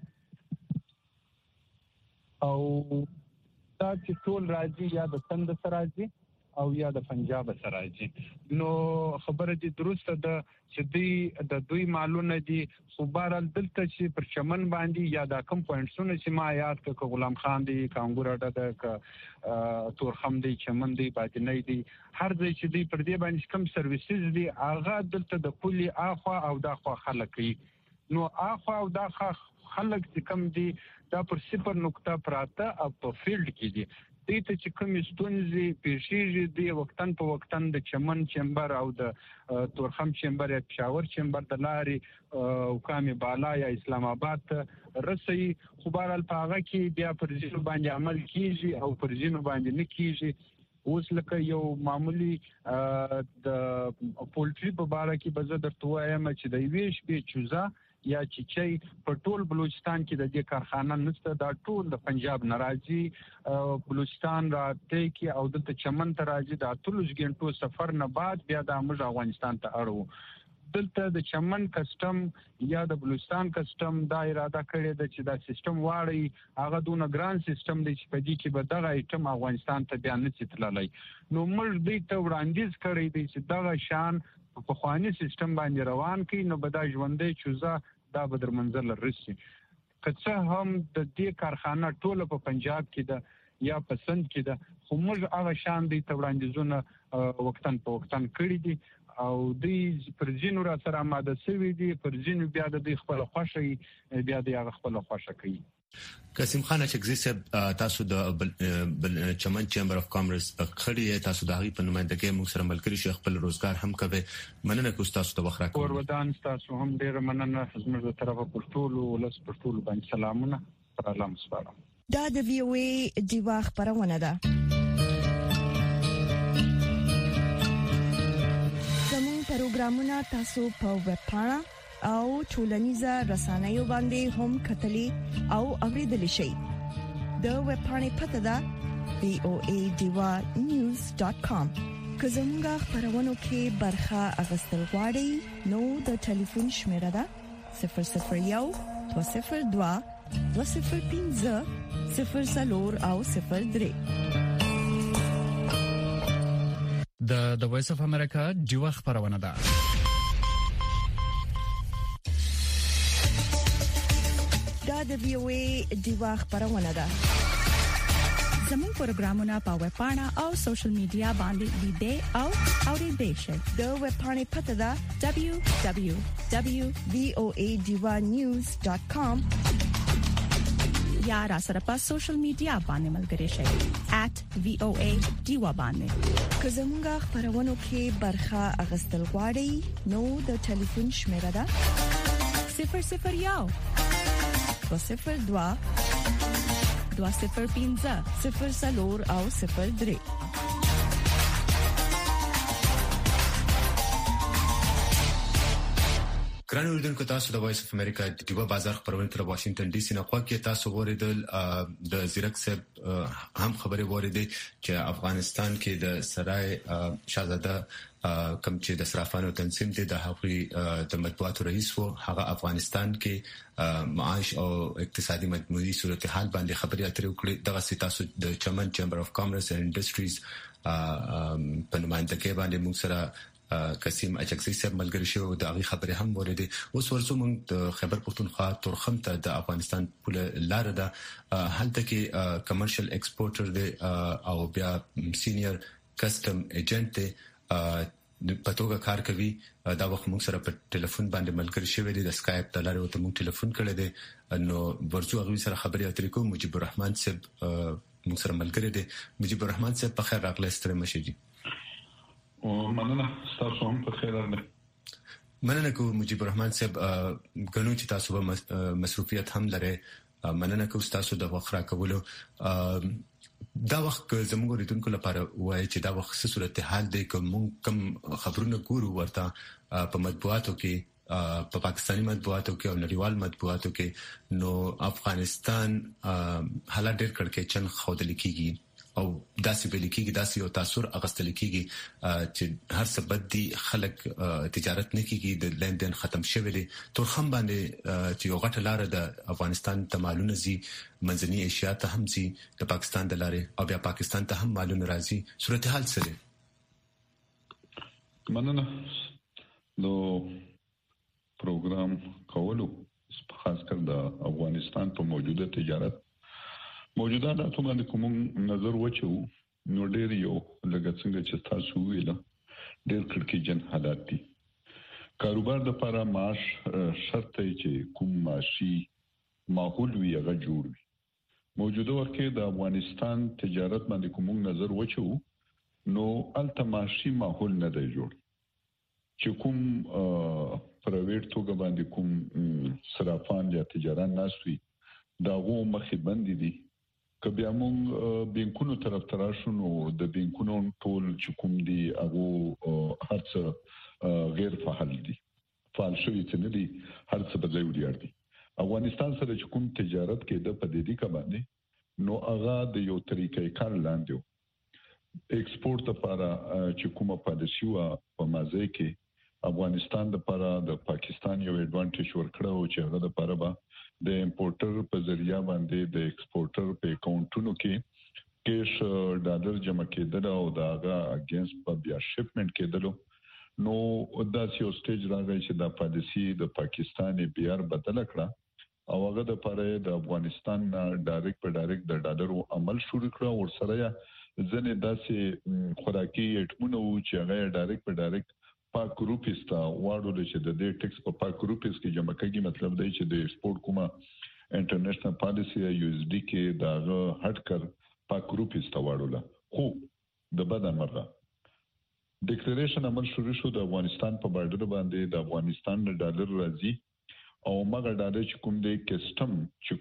او دا چې ټول راځي یا د سند سره راځي او یا د پنجاب سره راځي نو خبره دي درسته ده چې دوی د دوی مالونه دي خو بهرحال دلته چې پر چمن باندې یا د کم پوینټسونه چې ما یاد کړ غلام خان دی کانګور اډه ده ک تورخم دی چمن دی بادنی دی هر ځای چې دی پر دې باندې کم سرویسز دي هغه دلته د پولي اخوا او د اخوا خلک نو اخوا او د اخوا خلک چې کم دي دا پر صفر نقطه پراته او په فیلډ کې دي دې ته چې کوم ستونزې پیښیږي د وختن په وختن د چمن چمبر او د تورخم چمبر یا پېښور چمبر د لارې او کامې بالا یا اسلام آباد رسي خو بهرحال په هغه کې بیا پر ځینو باندې عمل کیږي او پر ځینو باندې نه کیږي اوس لکه یو معمولی د پولټري په اړه کې به زه درته وایم چې د یوې شپې چوزا یا چې په ټول بلوچستان کې د دې کارخانه نشته دا ټول د پنجاب ناراضي بلوچستان راته کې او د چمن ته راځي د اتلس غنټو سفر نه بعد بیا د امر افغانستان ته اړو دلته د چمن کسٹم یا د بلوچستان کسٹم دا اراده کړې ده چې دا سیستم واړی هغه دونه ګران سیستم دی چې په دې کې به دغه ایټم افغانستان ته بیان نه چتللای نو موږ دې ته وړاندیز کړی دی چې دغه شان په خواني سیستم باندې روان کړي نو به دا ژوندې چوزا دا به در منزل رسي. که هم د دې کارخانه ټوله په پنجاب کې ده یا په سند کې ده، خو موږ هغه شان دي ته وړاندیزونه وختن په وختن کړی دي او دوی پر ځینو را سره آماده شوي دي، پر ځینو بیا د دوی خپله خوښه بیا د هغه خپله خوښه کوي. قاسم خان اچکزي صاحب، تاسو د چمن چیمبر اف کامرس خړی تاسو د هغې په نمایندګۍ موږ سره ملګري شئ، خپل روزګار هم کوئ. مننه کوم تاسو ته وخت راکړئ. اور ودان تاسو هم ډېره مننه. زموږ د طرفه پر ټولو ولس پر ټولو باندې سلامونه پر الله مسپارم. دا د وی او ای ډیوا خبرونه ده. زموږ پروګرامونه تاسو په ویب پاڼه او ټولنیزه رسنیو باندې هم کتلی او اوریدلی شئ. د ویب پاڼې پته ده وی او ای ډیوا نیوز ډاټ کام. که زموږ خبرونو کې برخه اخیستل غواړئ نو د ټلیفون شمیره ده صفر صفر یو دوه صفر دوه دوه صفر پنځه صفر څلور او صفر درې. د د وایس اف امریکا ډیوا خبرونه ده. دا د وی او ای ډیوا خبرونه ده. زموږ پروګرامونه په ویب پاڼه او سوشل میډیا باندې لیدئ او اوریدئ شئ. د ویب پاڼې پته ده دبليو دبليو دبليو وی او ای ډیوا نیوز ډاټ کام یا را سره په سوشل میډیا باندې ملګري شئ at وی او ای ډیوا باندې. که زموږ خبرونو کې برخه اخیستل غواړئ نو د ټلیفون شمیره ده صفر صفر یو دوه صفر دوه دوه صفر پنځه صفر څلور او صفر درې. ګران اوریدونکو، تاسو د وایس اف امریکا د ډیوا بازار خبرونه تر واشنگټن ډي سي نه خوښه تاسو ورېدل. د زیرک صاحب هم خبرې ورېدې چې افغانستان کې د سرای شاهزاده کوم چې د صرافانو تنظیم دی د هغوی د مطبوعاتو رئیس وو، هغه افغانستان کې معاش او اقتصادي مجموعي صورتحال باندې خبرې اترې وکړې. دغه تاسو د چمن چیمبر اف کامرس اینڈ انډستریز په نمایندګۍ باندې موږ سره قاسم اچکزي صاحب ملګری شو، د هغه خبرې هم ورېدې. اوس ورسو موږ د خیبر پختونخوا تورخم ته د افغانستان پوله لار ده. هلته کې کمرشل ایکسپورټر دی او بیا سینیئر کسٹم ایجنټ دی په توګه کار کوي. دا وخت موږ سره په ټلیفون باندې ملګری شوی دی، د اسکایپ د لارې ورته موږ ټلیفون کړی دی. نو ورسو هغه سره خبرې اترې کوو. مجيب الرحمن صاحب موږ سره ملګری دی. مجيب الرحمن صاحب په خیر راغلی. ستړي مشي جی. مننه، تاسو هم په خیر راغلی. مننه کوم مجيب الرحمن صاحب. غنو چې تاسو به مصروفیت هم لرئ. مننه کوم تاسو د وخت راکولو. دا وخت زموږ ریډونکو لپاره وایي چې دا وخت څه صورتحال دی، کوم کوم خبرونه ګورو ورته په مطبوعاتو کې، په پاکستاني مطبوعاتو کې او نړیوال مطبوعاتو کې. نو افغانستان حالات ډېر کړکېچن ښودل کېږي او داسې بل کېږي، داسې یو تاثر اغستل کېږي چې هر څه بد دي، خلک تجارت نه کېږي، د لین دین ختم شوی دی. تورخم باندې چې یو غټه لار د افغانستان ته مالونه ځي، منځنۍ ایشیا ته هم ځي د پاکستان د لارې، او بیا پاکستان ته هم مالونه راځي. صورتحال څه دی؟ مننه. نو پروګرام کولو خاص کر د افغانستان په موجوده تجارت موجوده د اتومات کوم نظر وچو نو ډیر یو لږ څنګه چې تاسو ویل ډیر کړکېچن حالات دي. کاروبار د لپاره معاش شرط دی چې کوم معاشي ماحول وي هغه جوړ وي. موجوده وخت کې د افغانستان تجارت باندې کوم نظر وچو نو الته معاشي ماحول نه دی جوړ چې کوم پرایویټ توګه باندې کوم صرافان یا تجاران ناسوي داغو مخې بندي دي. که بیا موږ بینکونو طرف تراشو نو د بینکونو ټول چې کوم دي هغه هر څه غیر فعال دي، فعال شوي څه نه دي، هر څه په ځای ولاړ دي. افغانستان سره چې کوم تجارت کېده په دې کې باندې نو هغه د یو طریقې کار لاندې و. ایکسپورت لپاره چې کومه پالیسي و په مازه کې افغانستان لپاره د پاکستان یو ایڈوانټیج ورکړو چې هغه لپاره به د امپورټر په ذریعہ باندې د ایکسپورټر په اکاونټونو کې کیش ډالر جمع کېدل او داغه اگینست په بیا شپمنټ کېدل نو دا یو سټیج راغی چې د پالیسی د پاکستان بیا بدل کړه او هغه د پاره د افغانستان ډایرکټ په ډایرکټ د ډالرو عمل شروع کړ او سره ځنې داسې خوراکي ایټمونه و چې هغه ډایرکټ په ډایرکټ پاک روپیس ته واړول چې د دې ټیکس په پاک روپیس کې جمع کېږي. مطلب دی چې د ایکسپورت کومه انټرنیشنل پالیسی یا یو اس ډي کې دا هټ کر پاک روپیس ته واړول. خو د بدن مرغه ډیکلیریشن عمل شروع شو د افغانستان په بارډر باندې د افغانستان د ډالر راځي او مګر ډالر چې کوم د کسٹم چې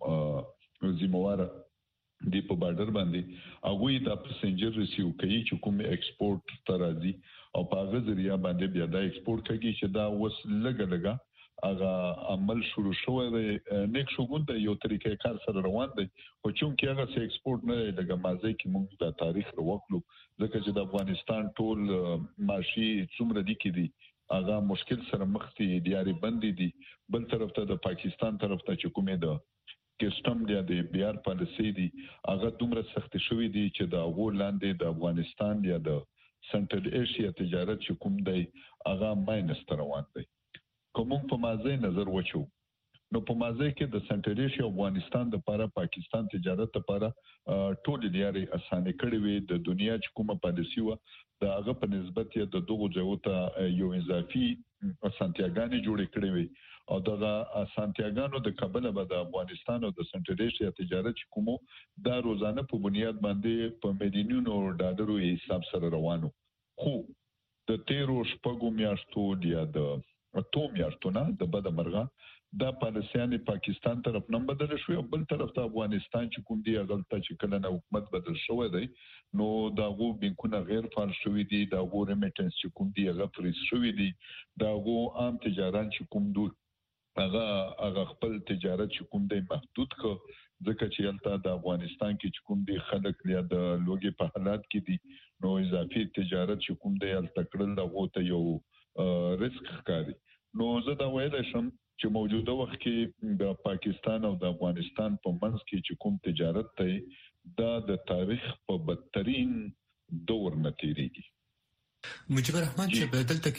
کوم زمواره دی په بارډر باندې هغه د پسنجر ریسیو کوي چې کوم ایکسپورت ته راځي او په هغه ذریعہ باندې بیا د ایکسپورت کوي چې دا وس لګ لګا هغه عمل شروع شوی دی. نیک شوګون د یو طریقې کار سره روان دی خو چې هغه سه ایکسپورت نه لګا مازه کې موږ د تاریخ وروکلو ځکه چې د افغانستان ټول ماشي څومره دي کې دي هغه مشکل سره مخ دي دیاري بندي دي. بل طرف ته د پاکستان طرف ته چې کومه ده کسٹم دی د بیار پالیسی دي هغه دومره سخت شوی دي چې د هغه لاندې د افغانستان یا د سنټرل ایشیا تجارت چې کوم دی هغه ماینس روان دی. کوم په مازه نظر وچو نو په مازه کې د سنټرل ایشیا افغانستان د لپاره پاکستان تجارت لپاره ټول لري اسانه کړي وي د دنیا چې کومه پالیسی و د هغه په نسبت یې د دوه جوته یو اضافي اسانتیاګانې جوړې کړې وي او دغه اسانتیاګانو د قبل به د افغانستان او د سنټرل ایشیا تجارت کومو د روزانه په بنیاد باندې په میلیونونو ډالرو حساب سره روانو. خو د تیرو شپږو میاشتو یا د اته میاشتو نه د بد مرغه د پالیسیان پاکستان طرف نم بدل شو او بل طرف ته افغانستان چې کوم دی غلطه چې کله نه حکومت بدل شوی دی نو دا غو بانکونه غیر فعال شوی دي دا غو ریمیټنس چې کوم دی هغه فریز شوی دي دا غو عام تجارت چې کوم دوی هغه هغه خپل تجارت چې کوم دی محدود ک ځکه چې یلته د افغانستان کې چې کوم دی خلک لیا د لوګي په حالات کې دي نو اضافي تجارت چې کوم دی یلته کړل دا غو ته یو ریسک ښکاري. نو زه دا ویل شم چې موجوده وخت کې د پاکستان او د افغانستان په منځ کې چې کوم تجارت دی دا د تاریخ په بدترین دور نه تیریږي. مجيب الرحمن چې بدلته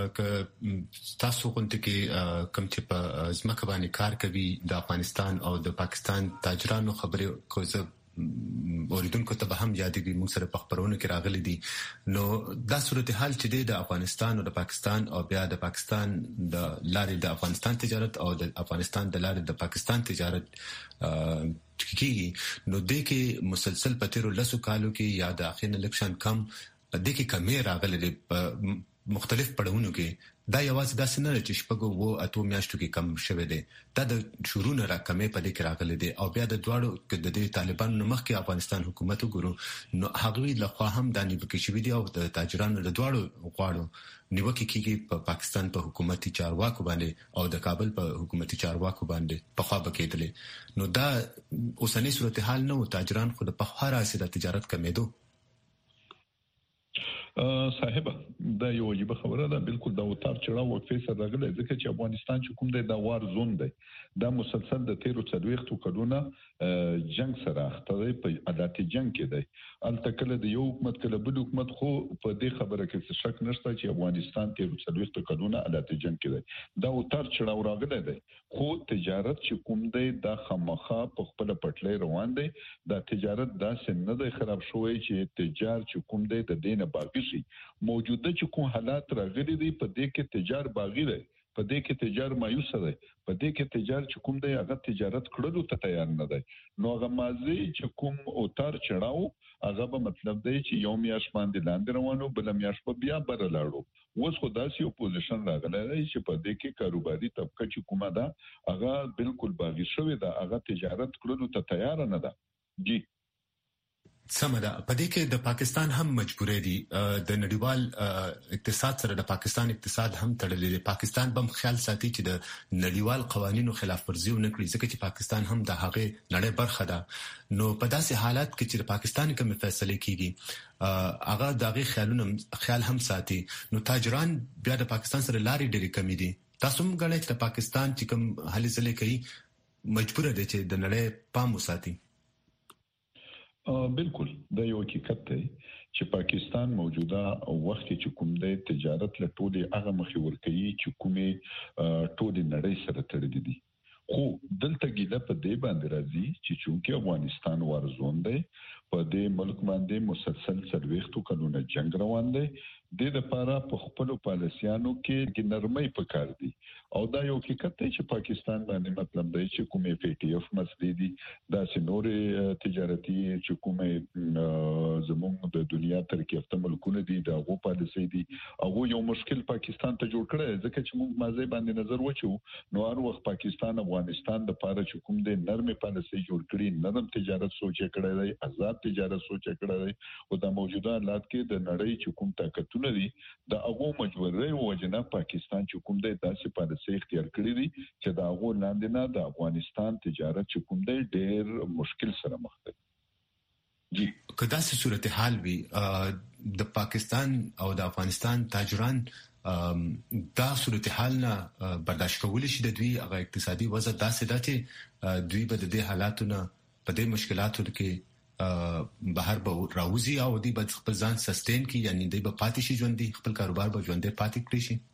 کې تاسو غونډه کې کوم چې په ځمکه باندې کار کوي د افغانستان او د پاکستان تاجرانو خبرې کوزه اوریدونکو ته به هم یادېږي موږ سره په خبرونه کې راغلي دي. نو دا صورتحال چې د افغانستان او د پاکستان او بیا د پاکستان د لارې د افغانستان تجارت او د افغانستان د لارې د پاکستان تجارت کیږي نو د کې مسلسل په تیرو لسو کالو کې یا د اخرین الیکشن کم د کې کمې راغلي په مختلف پړاوونو کې دا یوازې داسې نه چې شپږو وو اته میاشتو کې کم شوه دي دا د شروع نه راکمې په دې کې راغلي دي او بیا د دواړو د دې طالبانو مخکې افغانستان حکومت وګورو نو هغه له خوا هم د نیوکه شوی دی او د تاجرانو له دواړو غواړو نیوکه کیږي په پاکستان په حکومتي چارواکو باندې او د کابل په حکومتي چارواکو باندې په خوا بکیدل نو دا اوسنۍ صورتحال نو تاجران خو د په خوا راځي د تجارت کمیدو. صاحب دا یو واجب خبره ده بالکل دا وتار چړاو وقفه سره راغلی ځکه چې افغانستان چې کوم دی دا وار زون دی دا مسلسل د تیرو څلويختو کډونه جنگ سره اخته په عادتي جنگ کې دی الته کله د یو حکومت کله بل حکومت خو په دې خبره کې څه شک نشته چې افغانستان تیرو څلويختو کډونه عادتي جنگ کې دی دا وتار چړاو راغلی دی خو تجارت چې کوم دی دا خامخا په خپل پټلې روان دی دا تجارت دا څنګه نه دی خراب شوی چې تجارت چې کوم دی د دینه باقي موجوده چې کوم حالات راغلي دي په دې کې تجار باغی دی په دې کې تجار مایوس دی په دې کې تجار چې کوم دی هغه تجارت کړلو ته تیار نه دی نو هغه مازی چې کوم اوتار چړاو هغه به مطلب دی چې یو میاش باندې لاندې روانو بل میاش په بیا بر لاړو اوس خو داسې اپوزیشن راغلی دی چې په دې کې کاروباري طبقه چې کومه ده هغه بالکل باغی شوی ده هغه تجارت کړلو ته تیار نه ده. جی سمدا په دې کې د پاکستان هم مجبورې دي د نړیوال اقتصاد سره د پاکستان اقتصاد هم تړلې دی پاکستان بم خیال ساتي چې د نړیوال قوانینو خلاف ورزي ونه کړي ځکه چې پاکستان هم د هغه نړۍ برخه ده نو په داسې حالات کې چې د پاکستان کوم فیصله کیږي هغه دغه خیالونه خیال هم ساتي نو تاجران بیا د پاکستان سره لارې ډېرې کمی دي تاسو هم غواړئ چې د پاکستان چې کوم هلې ځلې کوي مجبور دي چې د نړۍ پام وساتي. بالکل دا یو حقیقت دی چې پاکستان موجوده وخت چې کوم د تجارت له ټولي هغه مخې ورکوي چې کومه ټولي نړۍ سره تړلې دي. خو دلته ګیله په دې باندې راځي چې چونکه افغانستان ورزون دی په دې ملک باندې مسلسل سرويختو کلونه جنگ روان دی د لپاره په خپل پالیسیانو کې نرمۍ پکار دي او دا یو حقیقت دی چې پاکستان باندې مطلب دی چې کومه پی ټی اف مسلې دي دا سينوري تجارتي چې کومه زموږ د دنیا تر کې افته ملکونه دي دا غو پالیسي دي او یو مشکل پاکستان ته جوړ کړی ځکه چې موږ مازه باندې نظر وچو نو هر وخت پاکستان افغانستان د لپاره چې کوم د نرمه پالیسي جوړ کړی نرم تجارت سوچ کړی دی آزاد تجارت سوچ کړی دی او د موجوده حالات کې د نړۍ چې کوم طاقتونه دي د هغه مجبورۍ وجنه پاکستان چې کوم د داسې پالیسي اختیار کړی دي چې د هغه لاندې نه د افغانستان تجارت چې کوم د ډېر مشکل سره مخ دي. جی کدا څه صورتحال وي د پاکستان او د افغانستان تاجران دا صورتحال نه برداشت کولی شي د دوی هغه اقتصادي وضع داسې ده چې دوی به د دې حالاتونو په دې مشکلاتو کې بهر به راوځي او دوی به خپل ځان سستین کی یعنی دوی به پاتې شي ژوندۍ خپل کاروبار به ژوندۍ پاتې کړی شي.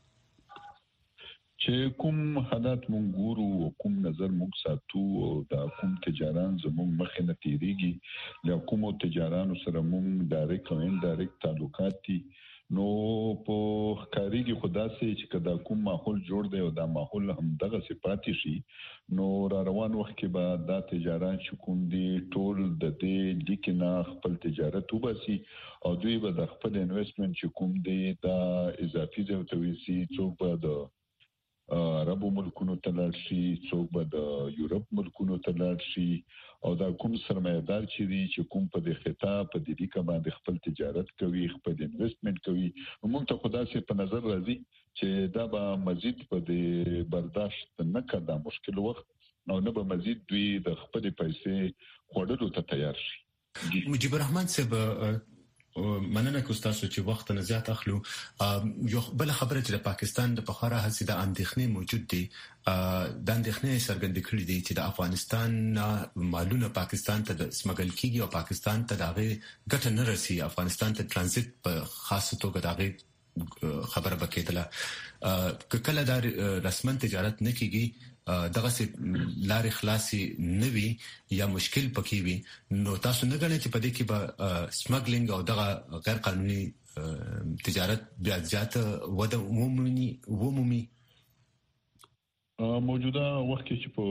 چې کوم حالات مونږ ګورو او کوم نظر مونږ ساتو او دا کوم تجاران زموږ مخې نه تیریږي یا کوم تجارانو سره مونږ ډایرکټ او انډایرکټ تعلقات دي نو په کاریږي خدا سي چې کدا کوم ماحول جوړ دی او دا ماحول هم دغه صفات شي نو را روان وخت کې به دا تجاران چې کوم دي ټول د دې لیکنه خپل تجارت وباسي او دوی به د خپل انویسټمنت چې کوم دي دا اضافي ځوتوي څوک به د عربو ملکونو ته لاړ شي څوک به د یورپ ملکونو ته لاړ شي او دا کوم سرمایه‌دار چې دي چې کوم په دې خطا په دې لیکه باندې خپل تجارت کوي خپل انویسټمنت کوي موږ ته خدا سي په نظر راځي چې دا به مزید په دې برداشت نه کړه مشکل وخت نو نه به مزید دوی د خپل پیسې خوړلو ته تیار شي. مجيب الرحمن صاحب مننه کوم تاسو چې وخت نه زیات اخلو یو بل خبره چې د پاکستان د بخاره هڅې د اندېښنې موجود دي د اندېښنې څرګند کړي دي چې د افغانستان مالونه پاکستان ته د سمګل کیږي او پاکستان ته دغه ګټه نه رسي افغانستان ته ترانزیت په خاصه توګه دغه خبره بکیدله کله دا رسمن تجارت نه کیږي دغه سي لارې خلاصي نوي یا مشکل پکې وي نو تاسو نه غواړئ چې په دې کې به سمګلینګ او دغه غیر قانوني تجارت بیا زیات وده عمومي عمومي موجوده وخت کې چې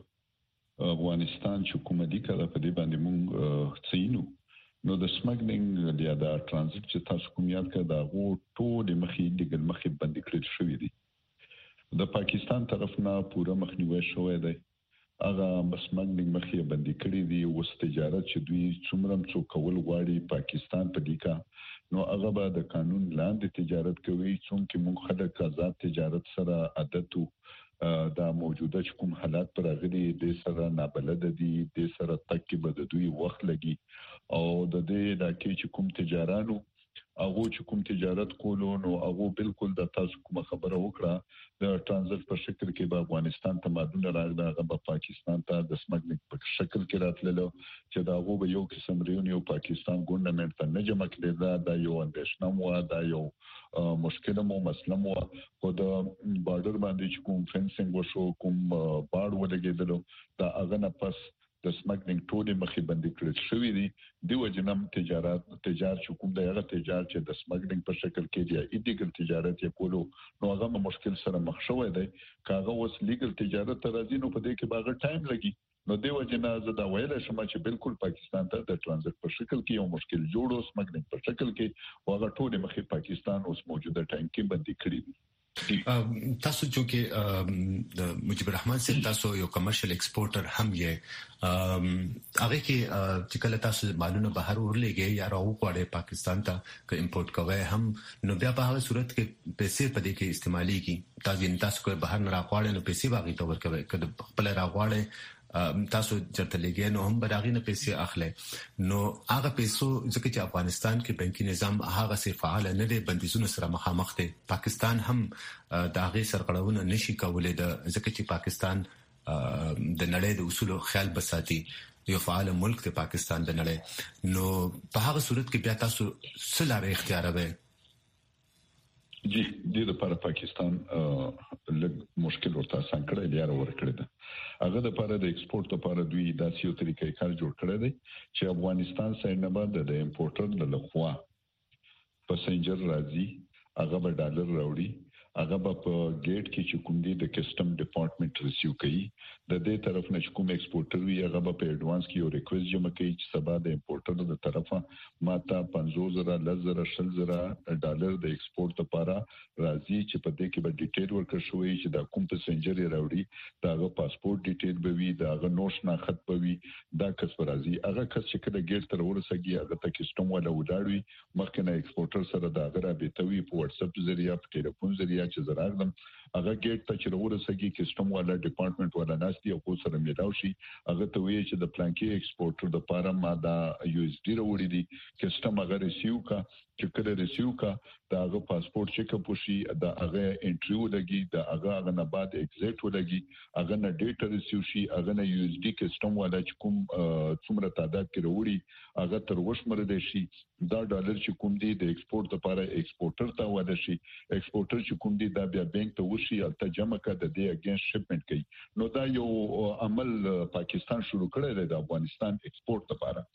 په افغانستان چې کومه دي کله په دې باندې مونږ څینو نو د سمګلینګ یا د ترانزیت چې تاسو کوم یاد کړه دا غو ټول مخې دګل مخې باندې کړی شوې دي د پاکستان طرف نه پوره مخنیوي شوې ده هغه مسمګنګ مخې باندې کړی دی او تجارت چې دوی څومره څو کول غواړي پاکستان په دیکا نو هغه به د قانون لاندې تجارت کوي څونکه موږ خلک آزاد تجارت سره عادتو دا موجوده چې کوم حالات پر غلي د سره نابلد دي د سره تک به د دوی وخت لګي او د دې د کې چې کوم تجارانو هغه چې کوم تجارت کولو نو هغه بالکل د تاسو کوم خبره وکړه د ترانزیت په شکل کې به افغانستان ته مادونه راغله هغه په پاکستان ته د سمګلینګ په شکل کې راتللو چې دا هغه به یو قسم ریونیو پاکستان ګوندمنت ته نه جمع کړي دا یو اندېښنه مو دا یو مشکل مو مسله مو په د بارډر باندې چې کوم فنسینګ وشو کوم بارډ ولګیدلو دا هغه نه پس د سمګلینګ ټولې مخې باندې کړل شوې دي د وجنم تجارت تجارت چې کوم د هغه تجارت چې د سمګلینګ په شکل کې دی ایلیګل تجارت یې کولو نو هغه مشکل سره مخ شوې دی کاغه اوس لیګل تجارت ته راځي نو په دې کې باغ ټایم لګي نو د وجنه زه دا ویل شم چې بالکل پاکستان ته د ترانزیت په شکل کې یو مشکل جوړو سمګلینګ په شکل کې هغه ټولې مخې پاکستان اوس موجوده ټایم کې باندې کړی دی. تاسو چې د مجيب الرحمن سره تاسو یو کمرشل ایکسپورټر هم یې هغه کې چې کله تاسو مالونه بهر ورلېږئ یا راوړئ پاکستان ته که امپورټ کوئ هم نو بیا په هغه صورت کې پیسې په دې کې استعماليږي تاسو تاسو کوئی بهر نه راغواړئ نو پیسې باغی ته ورکوي کله خپل راغواړئ تاسو چرته لګي نو هم براغي نه پیسې اخلي نو هغه پیسو ځکه چې افغانستان کې بانکي نظام هغه سي فعال نه دی بندیزونو سره مخامخ دی پاکستان هم د هغه سرغړونه نشي کولای د ځکه چې پاکستان د نړۍ د اصولو خیال بساتي یو فعال ملک د پاکستان د نړۍ، نو په هغه صورت کې بیا تاسو څه لارې اختیاروي؟ جی د لپاره پاکستان لږ مشکل ورته آسان کړی دی، لار ورکړی ده. هغه د لپاره د ایکسپورت لپاره دوی داسې یو طریقې کار جوړ کړی دی چې افغانستان سره نه بعد د امپورټر له خوا پسنجر راځي، هغه به ډالر راوړي، هغه په ګیټ کې چې کوم دی د کسٹم ډپارټمنټ ریسیو کوي، د دې طرف نه کوم ایکسپورټر وي هغه په ایڈوانس کې یو ریکوست جمع کوي چې سبا د امپورټر د طرفه ماته پنځوس زره لزر شل زره ډالر د ایکسپورت لپاره راځي چې په دې کې به ډیټیل ورکړ شوی چې دا کوم پسنجر یې راوړي، دا هغه پاسپورت ډیټیل به وي، دا هغه نوش نه خط به وي، دا کس به راځي. هغه کس چې کله ګیټ تر ورسېږي هغه ته کسٹم ولا وډاړي، مخکې نه ایکسپورټر سره دا هغه رابطه وي په واتس اپ ذریعہ، په ټلیفون ذریعہ چې زراغدم هغه ګیټ ته چې ورسېږي کسٹم والا ډپارټمنټ والا ناشتي او کو سره میلاو شي، هغه ته وایي چې د پلانکی ایکسپورټر د لپاره ما دا یو اس ډي راوړي دي، کسٹم هغه ریسیو کا چې کله ریسیو کا دا هغه پاسپورت چیک اپ وشي، دا هغه انټریو لګي، دا هغه هغه نه بعد ایگزیټ ولګي، هغه نه ډیټا ریسیو شي، هغه نه یو اس ډي کسٹم والا چې کوم څومره تعداد کې وروړي هغه تر وشمره دي شي، دا ډالر چې کوم دي د ایکسپورت لپاره ایکسپورټر ته واده شي، ایکسپورټر چې کوم دي دا بیا بانک ته وشي او ته جمع کړه د دې اگینست شپمنټ کوي. نو دا یو عمل پاکستان شروع کړی دی د افغانستان ایکسپورت لپاره.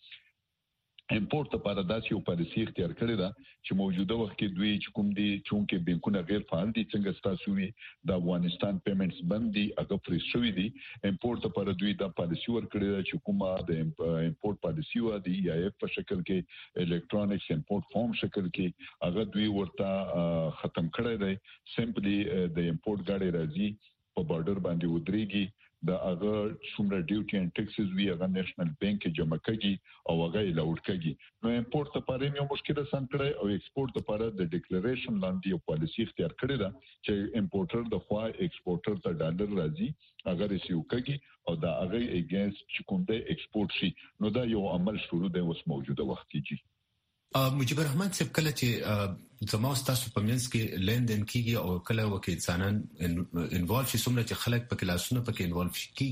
امپورټ لپاره داسې یو پالیسي اختیار کړې ده چې موجوده وخت کې دوی چې کوم دي چونکه بانکونه غیر فعال دي، څنګه ستاسو وي د افغانستان پیمنټس بند دي، هغه فریز شوی دي. امپورټ لپاره دوی دا پالیسي ورکړې ده چې کومه د امپورټ پالیسي و دي ای اف په شکل کې الکترونیکس امپورټ فارم شکل کې هغه دوی ورته ختم کړی دی. سمپلی د امپورټ گاډي راځي په بارډر باندې ودرېږي، دا هغه څومره ډیوټي اند ټیکسز وی هغه نېشنل بانک کې جمع کړي او هغه یې لاوډ کړي. نو امپورټ لپاره یو مشکل آسان کړی او ایکسپورټ لپاره د ډیکلیریشن لاندې یو پالیسي اختیار کړی ده چې امپورټر د خوا ایکسپورټر ته ډالر راځي، هغه ریسیو کړي او دا هغه اگینست چې کوم دی ایکسپورټ شي. نو دا یو عمل شروع دی اوس موجوده وخت کې. مجيب الرحمن صاحب، کله چې زما تاسو په منځ کې لیندین کیږي او کله وکي انسانان انوالو شي، څومره چې خلک په کلاسونو پکې انوالو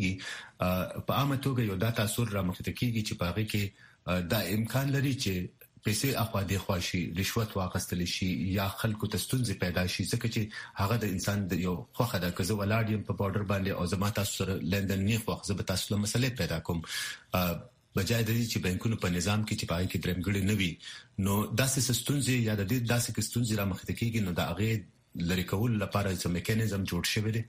کیږي، په عامه توګه یو دا تاثیر رامخته کیږي چې پاره کې دا امکان لري چې پیسې اخوا دی خواشي، رشوت واخیستل شي یا خلکو ته ستونزې پیدا شي، ځکه چې هغه د انسان د یو خوخه د کزو ولاډیم په بارډر باندې او زما تاسو سره لیندین نه خوخه زه به تاسو له مسلې پیدا کوم، بجای د دې چې بانکونو په نظام کې چې پای کې درمګړي نه وي. نو داسې ستونزې یا د دې داسې ستونزې را مخته کېږي، نو دا هغه لری کول لپاره چې میکانیزم جوړ شوی دی.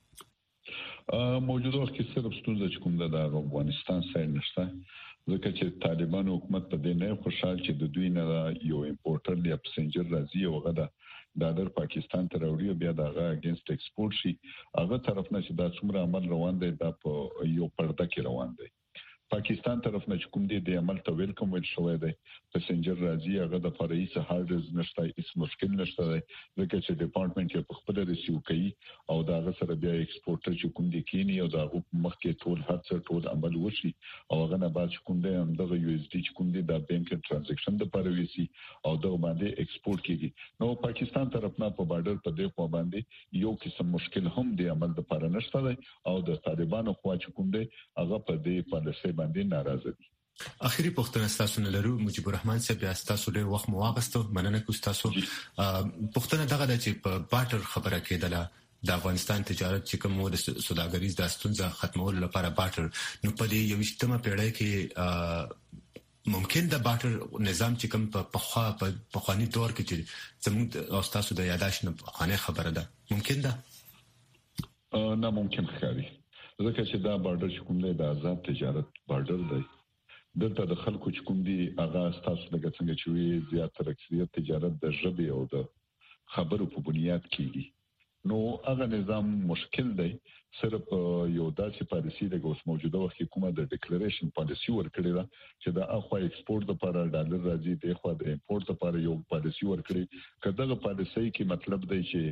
موجوده وخت کې صرف ستونزه چې کوم د افغانستان سره نشته، ځکه چې طالبان حکومت په دې نه خوشحال چې د دوی نه یو امپورټر یا پسنجر راځي او هغه د ډالر پاکستان ته راوړي او بیا دغه اگینست ایکسپورټ شي، هغه طرف نه چې دا څومره عمل روان دی دا په یو پرده کې روان دی. پاکستان طرف نه کوم دي د عمل ته ویلکم ویل شوی دی، پسنجر راځي هغه د فرعي هارډز نشته، هیڅ مشکل نشته دی، ځکه چې ډپارټمنټ یې په خپل ریسیو کوي او دا هغه سره بیا ایکسپورټر چې کوم دي کینی او دا مخکې ټول هر څه ټول عمل وشي او هغه نه بعد کوم دی هم دغه یو اس ډي چې کوم دي د بانک ترانزیکشن د لپاره ویسي او دغه باندې ایکسپورټ کیږي. نو پاکستان طرف نه په بارډر په دې خوا باندې یو قسم مشکل هم دی عمل د لپاره نشته دی او د طالبانو خوا چې کوم دی هغه په دې پالیسي باندې ناراضه دي. اخیری پوښتنه تاسو نه لرو مجيب الرحمن صاحب، تاسو ډېر وخت مو واغستو، مننه کوم تاسو. پوښتنه دغه د چې په بارټر خبره کېدله د افغانستان تجارت چې کوم د سوداګریز د ستونزې ختمولو لپاره بارټر، نو په دې یوشتمه پیړۍ کې ممکن د بارټر نظام چې کوم په پخوا په پخوانی دور کې چې زموږ او تاسو د یاداش نه خانه خبره ده، ممکن ده؟ نه ممکن ښکاري، ځکه چې دا بارډر چې کوم دی د آزاد تجارت بارډر دی، دلته د خلکو چې کوم دي هغه تاسو لکه څنګه چې وی زیاتره اکثریت تجارت د ژبې او د خبرو په بنیاد کیږي. نو هغه نظام مشکل دی. صرف یو داسې پالیسي د اوس موجوده وخت کې کومه د ډیکلیریشن پالیسي ورکړې ده چې د اخوا ایکسپورټ لپاره ډالر راځي، د اخوا د امپورټ لپاره یو پالیسي ورکړي. کله د پالیسي کې مطلب دی چې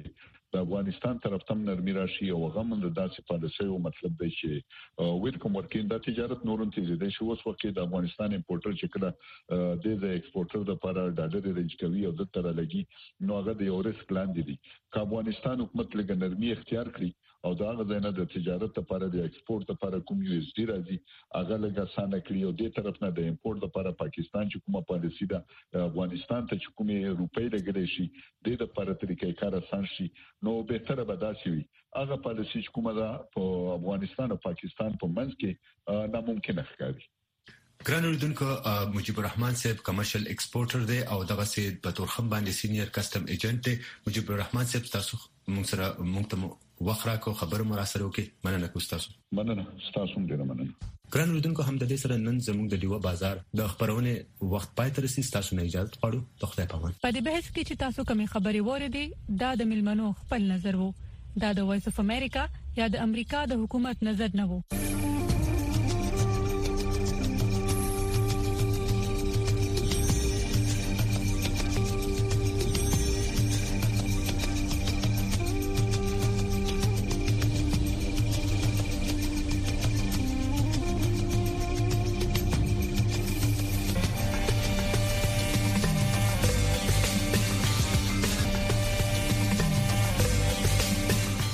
د افغانستان طرف ته نرمي راشي او غم د داسې پالیسي او مطلب دی چې ویلکم ورکین د تجارت نورن تیزیدي شو اوس وخت د افغانستان امپورټر چې کله د د ایکسپورټر د لپاره ډالر رينج کوي او د تر لګي نو هغه د یو ریسک لاندې دي که افغانستان حکومت لګ نرمي اختیار کړي او دا غوښنه د تجارت لپاره د ایکسپورټ لپاره کوم یو اس ډي راځي هغه لګا سانه کړی او د طرف نه د امپورټ لپاره پاکستان چې کومه پالیسي ده افغانستان ته چې کومه روپۍ لګړي شي د لپاره طریقې کار آسان شي نو به تر به داسي وي هغه پالیسي چې کومه ده په افغانستان او پاکستان په منځ کې ناممکن ښکاري. ګران اوریدونکو مجيب الرحمن صاحب کمرشل ایکسپورټر دی او دغه سید په تورخم باندې سینیئر کسٹم ایجنټ دی. مجيب الرحمن صاحب تاسو موږ سره موږ ته وخره کو خبر مراسره وکي مننه کوم تاسو مننه تاسو ډیر مننه. ګران اوریدونکو هم د دې سره نن زموږ د ډیوه بازار د خبرونه وخت پای تر سي تاسو نه اجازه غواړو د خدای په امان. په دې بحث کې چې تاسو کومې خبرې وریدي دا د ملمنو خپل نظر وو دا د وایس اف امریکا یا د امریکا د حکومت نظر نه وو.